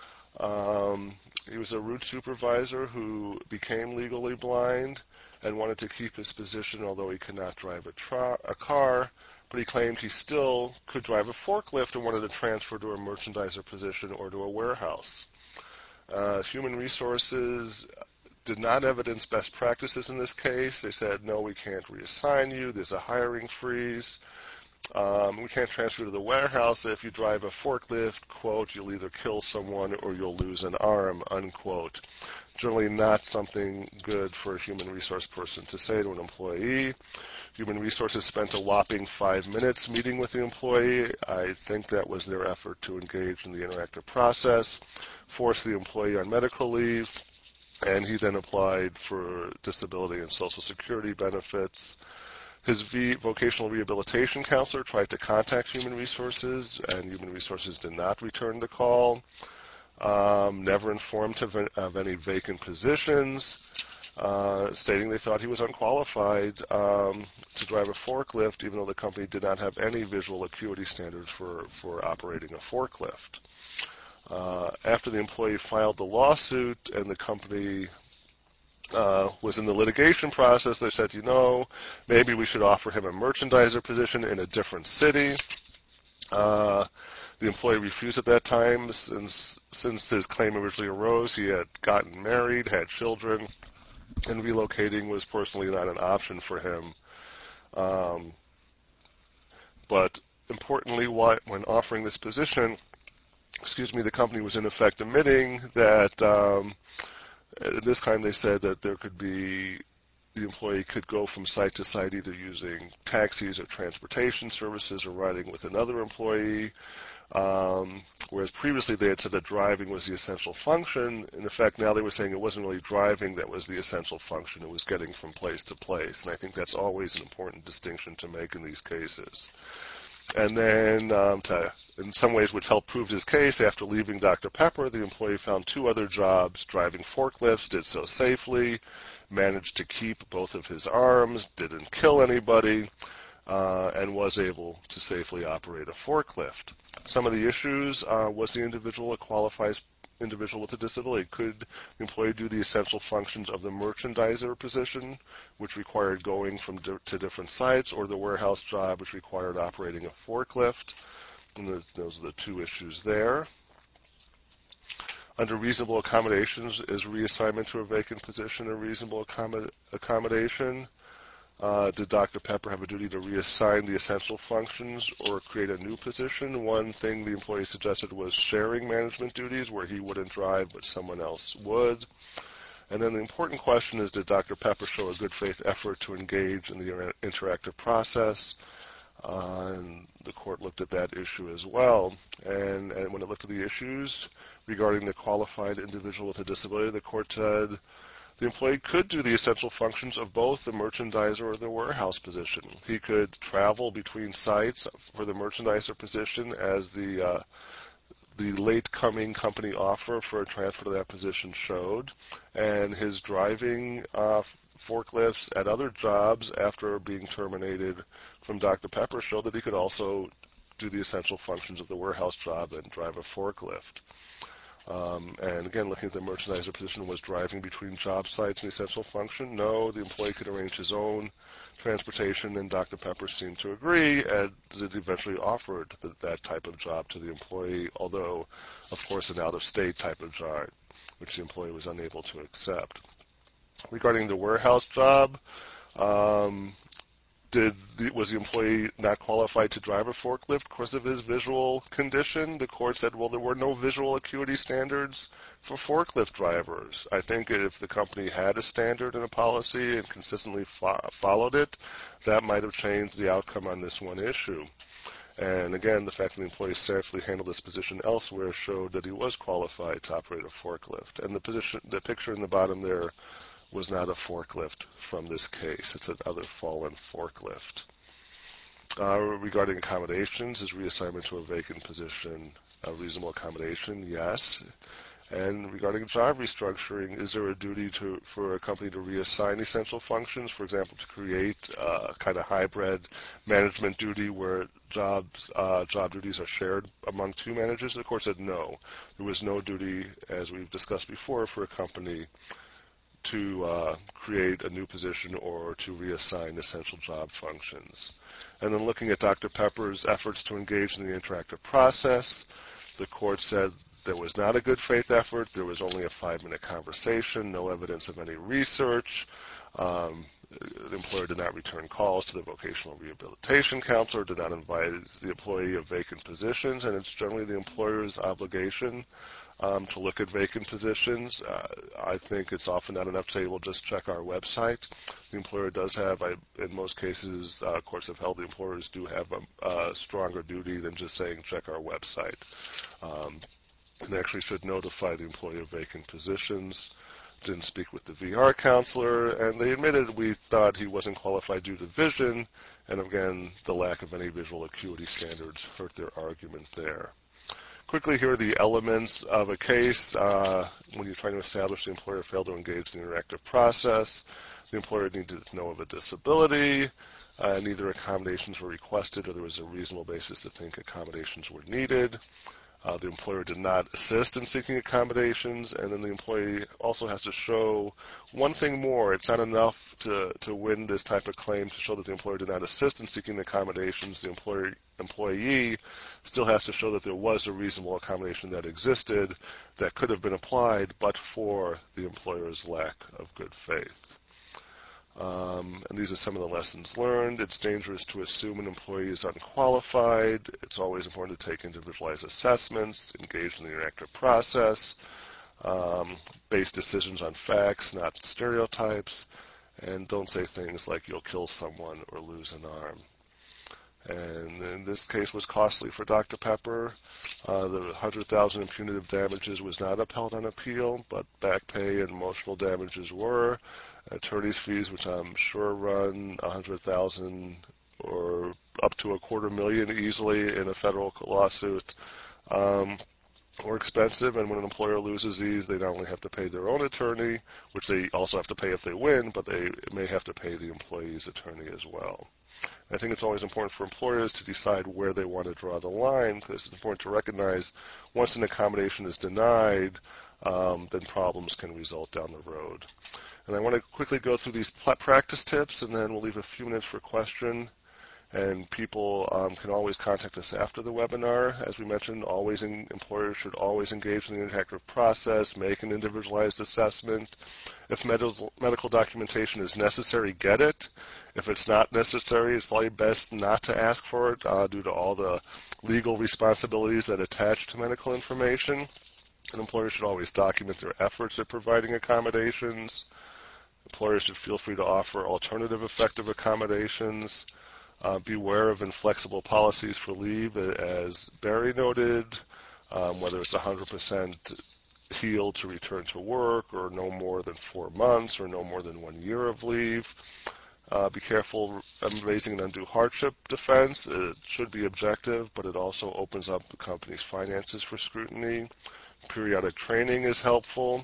Um, he was a route supervisor who became legally blind and wanted to keep his position, although he could not drive a, tra- a car, but he claimed he still could drive a forklift and wanted to transfer to a merchandiser position or to a warehouse. Uh, human Resources did not evidence best practices in this case. They said, no, we can't reassign you. There's a hiring freeze. Um, we can't transfer to the warehouse. If you drive a forklift, quote, you'll either kill someone or you'll lose an arm, unquote. Generally not something good for a human resource person to say to an employee. Human Resources spent a whopping five minutes meeting with the employee. I think that was their effort to engage in the interactive process, force the employee on medical leave, and he then applied for disability and Social Security benefits. His v- vocational rehabilitation counselor tried to contact Human Resources, and Human Resources did not return the call. Um, never informed of, of any vacant positions, uh, stating they thought he was unqualified um, to drive a forklift, even though the company did not have any visual acuity standards for, for operating a forklift. Uh, after the employee filed the lawsuit and the company uh, was in the litigation process, they said, you know, maybe we should offer him a merchandiser position in a different city. Uh, the employee refused at that time. Since, since his claim originally arose, he had gotten married, had children, and relocating was personally not an option for him. Um, but importantly, what, when offering this position, excuse me, the company was in effect admitting that um, this time they said that there could be, the employee could go from site to site either using taxis or transportation services or riding with another employee, um, whereas previously they had said that driving was the essential function. In effect, now they were saying it wasn't really driving that was the essential function, it was getting from place to place, and I think that's always an important distinction to make in these cases. And then, um, to, in some ways, which helped prove his case, after leaving Doctor Pepper, the employee found two other jobs, driving forklifts, did so safely, managed to keep both of his arms, didn't kill anybody, uh, and was able to safely operate a forklift. Some of the issues, uh, was the individual a qualified individual with a disability? Could the employee do the essential functions of the merchandiser position, which required going from di- to different sites, or the warehouse job, which required operating a forklift? And those, those are the two issues there. Under reasonable accommodations, is reassignment to a vacant position a reasonable accommod- accommodation? Uh, did Doctor Pepper have a duty to reassign the essential functions or create a new position? One thing the employee suggested was sharing management duties where he wouldn't drive but someone else would. And then the important question is, did Doctor Pepper show a good faith effort to engage in the inter- interactive process? Uh, and the court looked at that issue as well. And, and when it looked at the issues regarding the qualified individual with a disability, the court said the employee could do the essential functions of both the merchandiser or the warehouse position. He could travel between sites for the merchandiser position, as the uh, the late-coming company offer for a transfer to that position showed, and his driving uh, forklifts at other jobs after being terminated from Doctor Pepper showed that he could also do the essential functions of the warehouse job and drive a forklift. Um, and again, looking at the merchandiser position, was driving between job sites an essential function? No, the employee could arrange his own transportation, and Doctor Pepper seemed to agree, and it eventually offered the, that type of job to the employee, although, of course, an out-of-state type of job, which the employee was unable to accept. Regarding the warehouse job, um, Did the, was the employee not qualified to drive a forklift because of his visual condition? The court said, well, there were no visual acuity standards for forklift drivers. I think if the company had a standard and a policy and consistently fo- followed it, that might have changed the outcome on this one issue. And again, the fact that the employee successfully handled this position elsewhere showed that he was qualified to operate a forklift. And the position, the picture in the bottom there was not a forklift from this case. It's another fallen forklift. Uh, regarding accommodations, is reassignment to a vacant position a reasonable accommodation? Yes. And regarding job restructuring, is there a duty to, for a company to reassign essential functions, for example, to create a kind of hybrid management duty where jobs, uh, job duties are shared among two managers? The court said no. There was no duty, as we've discussed before, for a company to uh, create a new position or to reassign essential job functions. And then looking at Doctor Pepper's efforts to engage in the interactive process, the court said there was not a good faith effort. There was only a five-minute conversation, no evidence of any research. Um, the employer did not return calls to the vocational rehabilitation counselor, did not advise the employee of vacant positions, and it's generally the employer's obligation um, to look at vacant positions. Uh, I think it's often not enough to say, well, just check our website. The employer does have, I, in most cases, uh, courts have held the employers do have a, a stronger duty than just saying check our website. Um, and they actually should notify the employee of vacant positions. Didn't speak with the V R counselor, and they admitted we thought he wasn't qualified due to vision, and again, the lack of any visual acuity standards hurt their argument there. Quickly, here are the elements of a case. Uh, when you're trying to establish the employer failed to engage in the interactive process, the employer needed to know of a disability, uh, neither accommodations were requested or there was a reasonable basis to think accommodations were needed. Uh, the employer did not assist in seeking accommodations, and then the employee also has to show one thing more. It's not enough to, to win this type of claim to show that the employer did not assist in seeking the accommodations. The employer, employee still has to show that there was a reasonable accommodation that existed that could have been applied but for the employer's lack of good faith. Um, and these are some of the lessons learned. It's dangerous to assume an employee is unqualified. It's always important to take individualized assessments, engage in the interactive process, um, base decisions on facts, not stereotypes, and don't say things like you'll kill someone or lose an arm. And in this case was costly for Doctor Pepper. Uh, the one hundred thousand dollars in punitive damages was not upheld on appeal, but back pay and emotional damages were. Attorney's fees, which I'm sure run one hundred thousand dollars or up to a quarter million easily in a federal lawsuit, um, were expensive. And when an employer loses these, they not only have to pay their own attorney, which they also have to pay if they win, but they may have to pay the employee's attorney as well. I think it's always important for employers to decide where they want to draw the line, because it's important to recognize once an accommodation is denied, um, then problems can result down the road. And I want to quickly go through these practice tips, and then we'll leave a few minutes for question. And people um, can always contact us after the webinar. As we mentioned, always in, employers should always engage in the interactive process, make an individualized assessment. If medical, medical documentation is necessary, get it. If it's not necessary, it's probably best not to ask for it uh, due to all the legal responsibilities that attach to medical information. An employer should always document their efforts at providing accommodations. Employers should feel free to offer alternative effective accommodations. Uh, beware of inflexible policies for leave, as Barry noted, um, whether it's one hundred percent healed to return to work, or no more than four months, or no more than one year of leave. Uh, be careful of raising an undue hardship defense. It should be objective, but it also opens up the company's finances for scrutiny. Periodic training is helpful.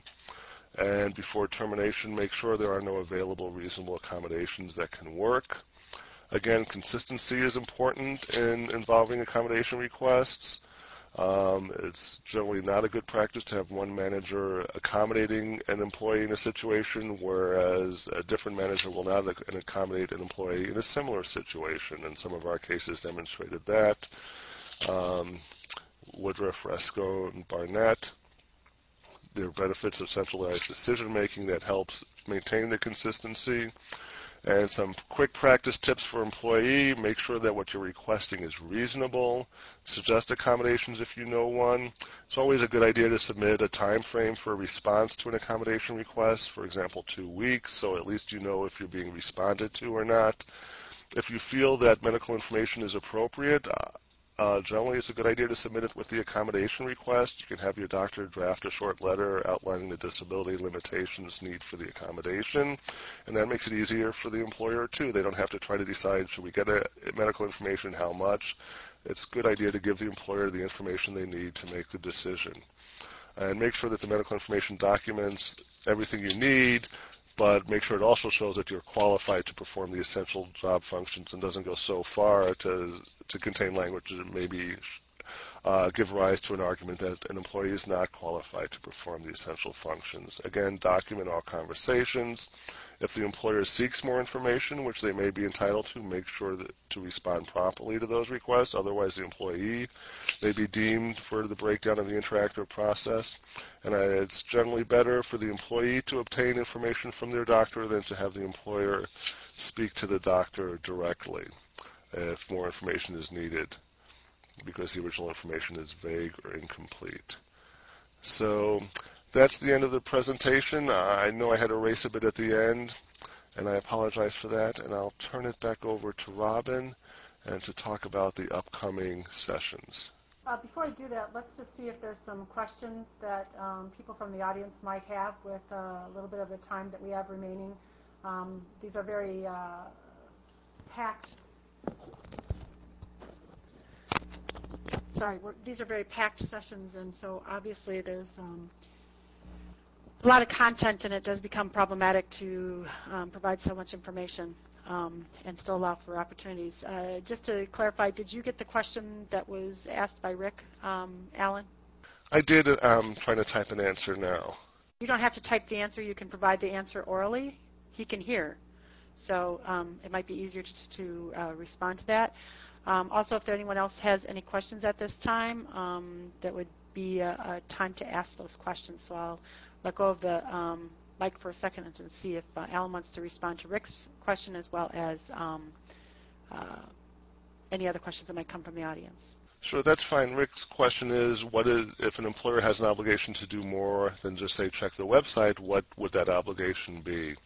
And before termination, make sure there are no available reasonable accommodations that can work. Again, consistency is important in involving accommodation requests. Um, it's generally not a good practice to have one manager accommodating an employee in a situation, whereas a different manager will not accommodate an employee in a similar situation. And some of our cases demonstrated that. Um, Woodruff, Resco, and Barnett. There are benefits of centralized decision-making that helps maintain the consistency. And some quick practice tips for employee: make sure that what you're requesting is reasonable. Suggest accommodations if you know one. It's always a good idea to submit a time frame for a response to an accommodation request, for example, two weeks, so at least you know if you're being responded to or not. If you feel that medical information is appropriate, uh, Uh, generally, it's a good idea to submit it with the accommodation request. You can have your doctor draft a short letter outlining the disability limitations need for the accommodation, and that makes it easier for the employer, too. They don't have to try to decide, should we get a, medical information, how much. It's a good idea to give the employer the information they need to make the decision. And make sure that the medical information documents everything you need, but make sure it also shows that you're qualified to perform the essential job functions and doesn't go so far to to contain language that maybe uh, give rise to an argument that an employee is not qualified to perform the essential functions. Again, document all conversations. If the employer seeks more information, which they may be entitled to, make sure that, to respond properly to those requests. Otherwise, the employee may be deemed for the breakdown of the interactive process. And uh, it's generally better for the employee to obtain information from their doctor than to have the employer speak to the doctor directly if more information is needed, because the original information is vague or incomplete. So that's the end of the presentation. I know I had to race a bit at the end, and I apologize for that, and I'll turn it back over to Robin and to talk about the upcoming sessions. Uh, before I do that, let's just see if there's some questions that um, people from the audience might have with uh, a little bit of the time that we have remaining. Um, these are very uh, packed Sorry, we're, these are very packed sessions, and so obviously there's um, a lot of content, and it does become problematic to um, provide so much information um, and still allow for opportunities. Uh, just to clarify, did you get the question that was asked by Rick, um, Alan? I did. I'm trying to type an answer now. You don't have to type the answer. You can provide the answer orally. He can hear. So um, it might be easier just to uh, respond to that. Um, also, if anyone else has any questions at this time, um, that would be a, a time to ask those questions. So I'll let go of the um, mic for a second and see if uh, Alan wants to respond to Rick's question as well as um, uh, any other questions that might come from the audience. Sure, that's fine. Rick's question is, what is, if an employer has an obligation to do more than just, say, check the website, what would that obligation be?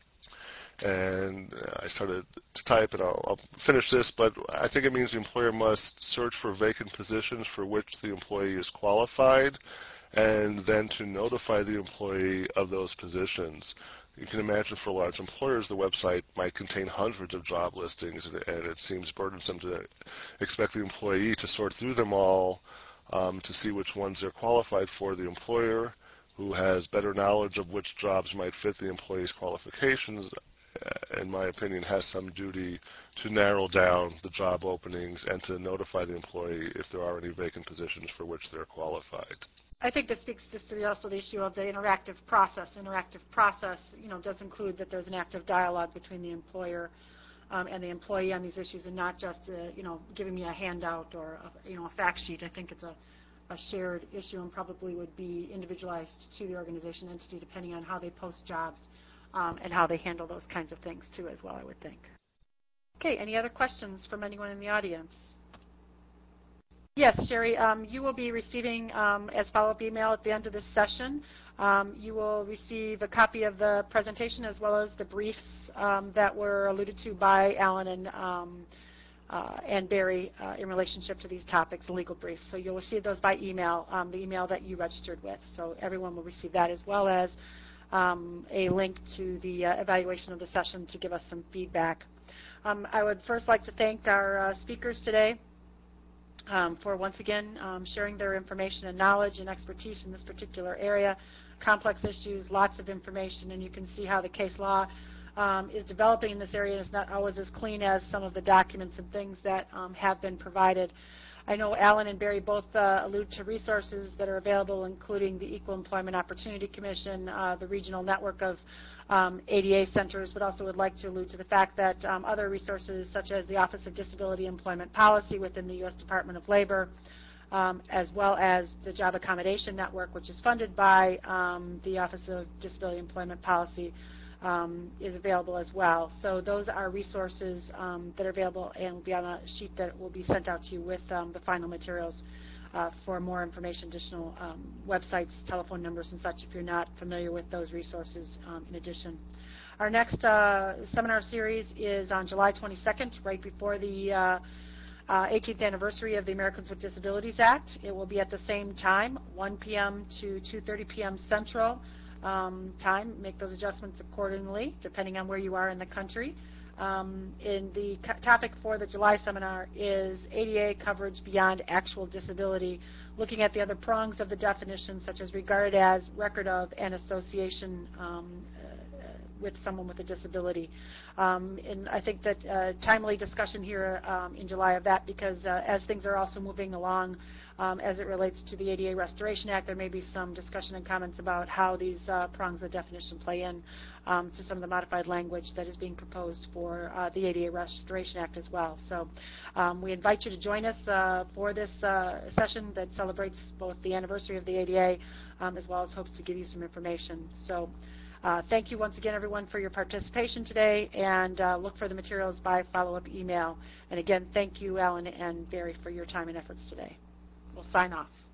And I started to type, and I'll, I'll finish this, but I think it means the employer must search for vacant positions for which the employee is qualified, and then to notify the employee of those positions. You can imagine for large employers, the website might contain hundreds of job listings, and, and it seems burdensome to expect the employee to sort through them all um, to see which ones they're qualified for. The employer, who has better knowledge of which jobs might fit the employee's qualifications, in my opinion, has some duty to narrow down the job openings and to notify the employee if there are any vacant positions for which they're qualified. I think this speaks just to the, also the issue of the interactive process. Interactive process, you know, does include that there's an active dialogue between the employer um, and the employee on these issues, and not just, uh, you know, giving me a handout or, a, you know, a fact sheet. I think it's a, a shared issue and probably would be individualized to the organization entity depending on how they post jobs. Um, and how they handle those kinds of things, too, as well, I would think. Okay, any other questions from anyone in the audience? Yes, Sherry, um, you will be receiving, um, as follow-up email at the end of this session, um, you will receive a copy of the presentation as well as the briefs um, that were alluded to by Alan and, um, uh, and Barry uh, in relationship to these topics, the legal briefs. So you'll receive those by email, um, the email that you registered with. So everyone will receive that, as well as Um, a link to the uh, evaluation of the session to give us some feedback. Um, I would first like to thank our uh, speakers today um, for once again um, sharing their information and knowledge and expertise in this particular area. Complex issues, lots of information, and you can see how the case law um, is developing in this area, and it's not always as clean as some of the documents and things that um, have been provided. I know Alan and Barry both uh, allude to resources that are available, including the Equal Employment Opportunity Commission, uh, the regional network of um, A D A centers, but also would like to allude to the fact that um, other resources such as the Office of Disability Employment Policy within the U S Department of Labor, um, as well as the Job Accommodation Network, which is funded by um, the Office of Disability Employment Policy, um, is available as well. So those are resources um, that are available and will be on a sheet that will be sent out to you with um, the final materials uh, for more information, additional um, websites, telephone numbers, and such if you're not familiar with those resources um, in addition. Our next uh, seminar series is on July twenty-second, right before the uh, uh, eighteenth anniversary of the Americans with Disabilities Act. It will be at the same time, one p.m. to two thirty p.m. Central um, time. Make those adjustments accordingly, depending on where you are in the country. Um, in the co- topic for the July seminar is A D A coverage beyond actual disability, looking at the other prongs of the definition, such as regarded as, record of, and association um, with someone with a disability. Um, and I think that uh, timely discussion here um, in July of that, because uh, as things are also moving along um, as it relates to the A D A Restoration Act, there may be some discussion and comments about how these uh, prongs of the definition play in um, to some of the modified language that is being proposed for uh, the A D A Restoration Act as well. So um, we invite you to join us uh, for this uh, session that celebrates both the anniversary of the A D A um, as well as hopes to give you some information. So Uh, thank you once again, everyone, for your participation today, and uh, look for the materials by follow-up email. And again, thank you, Alan and Barry, for your time and efforts today. We'll sign off.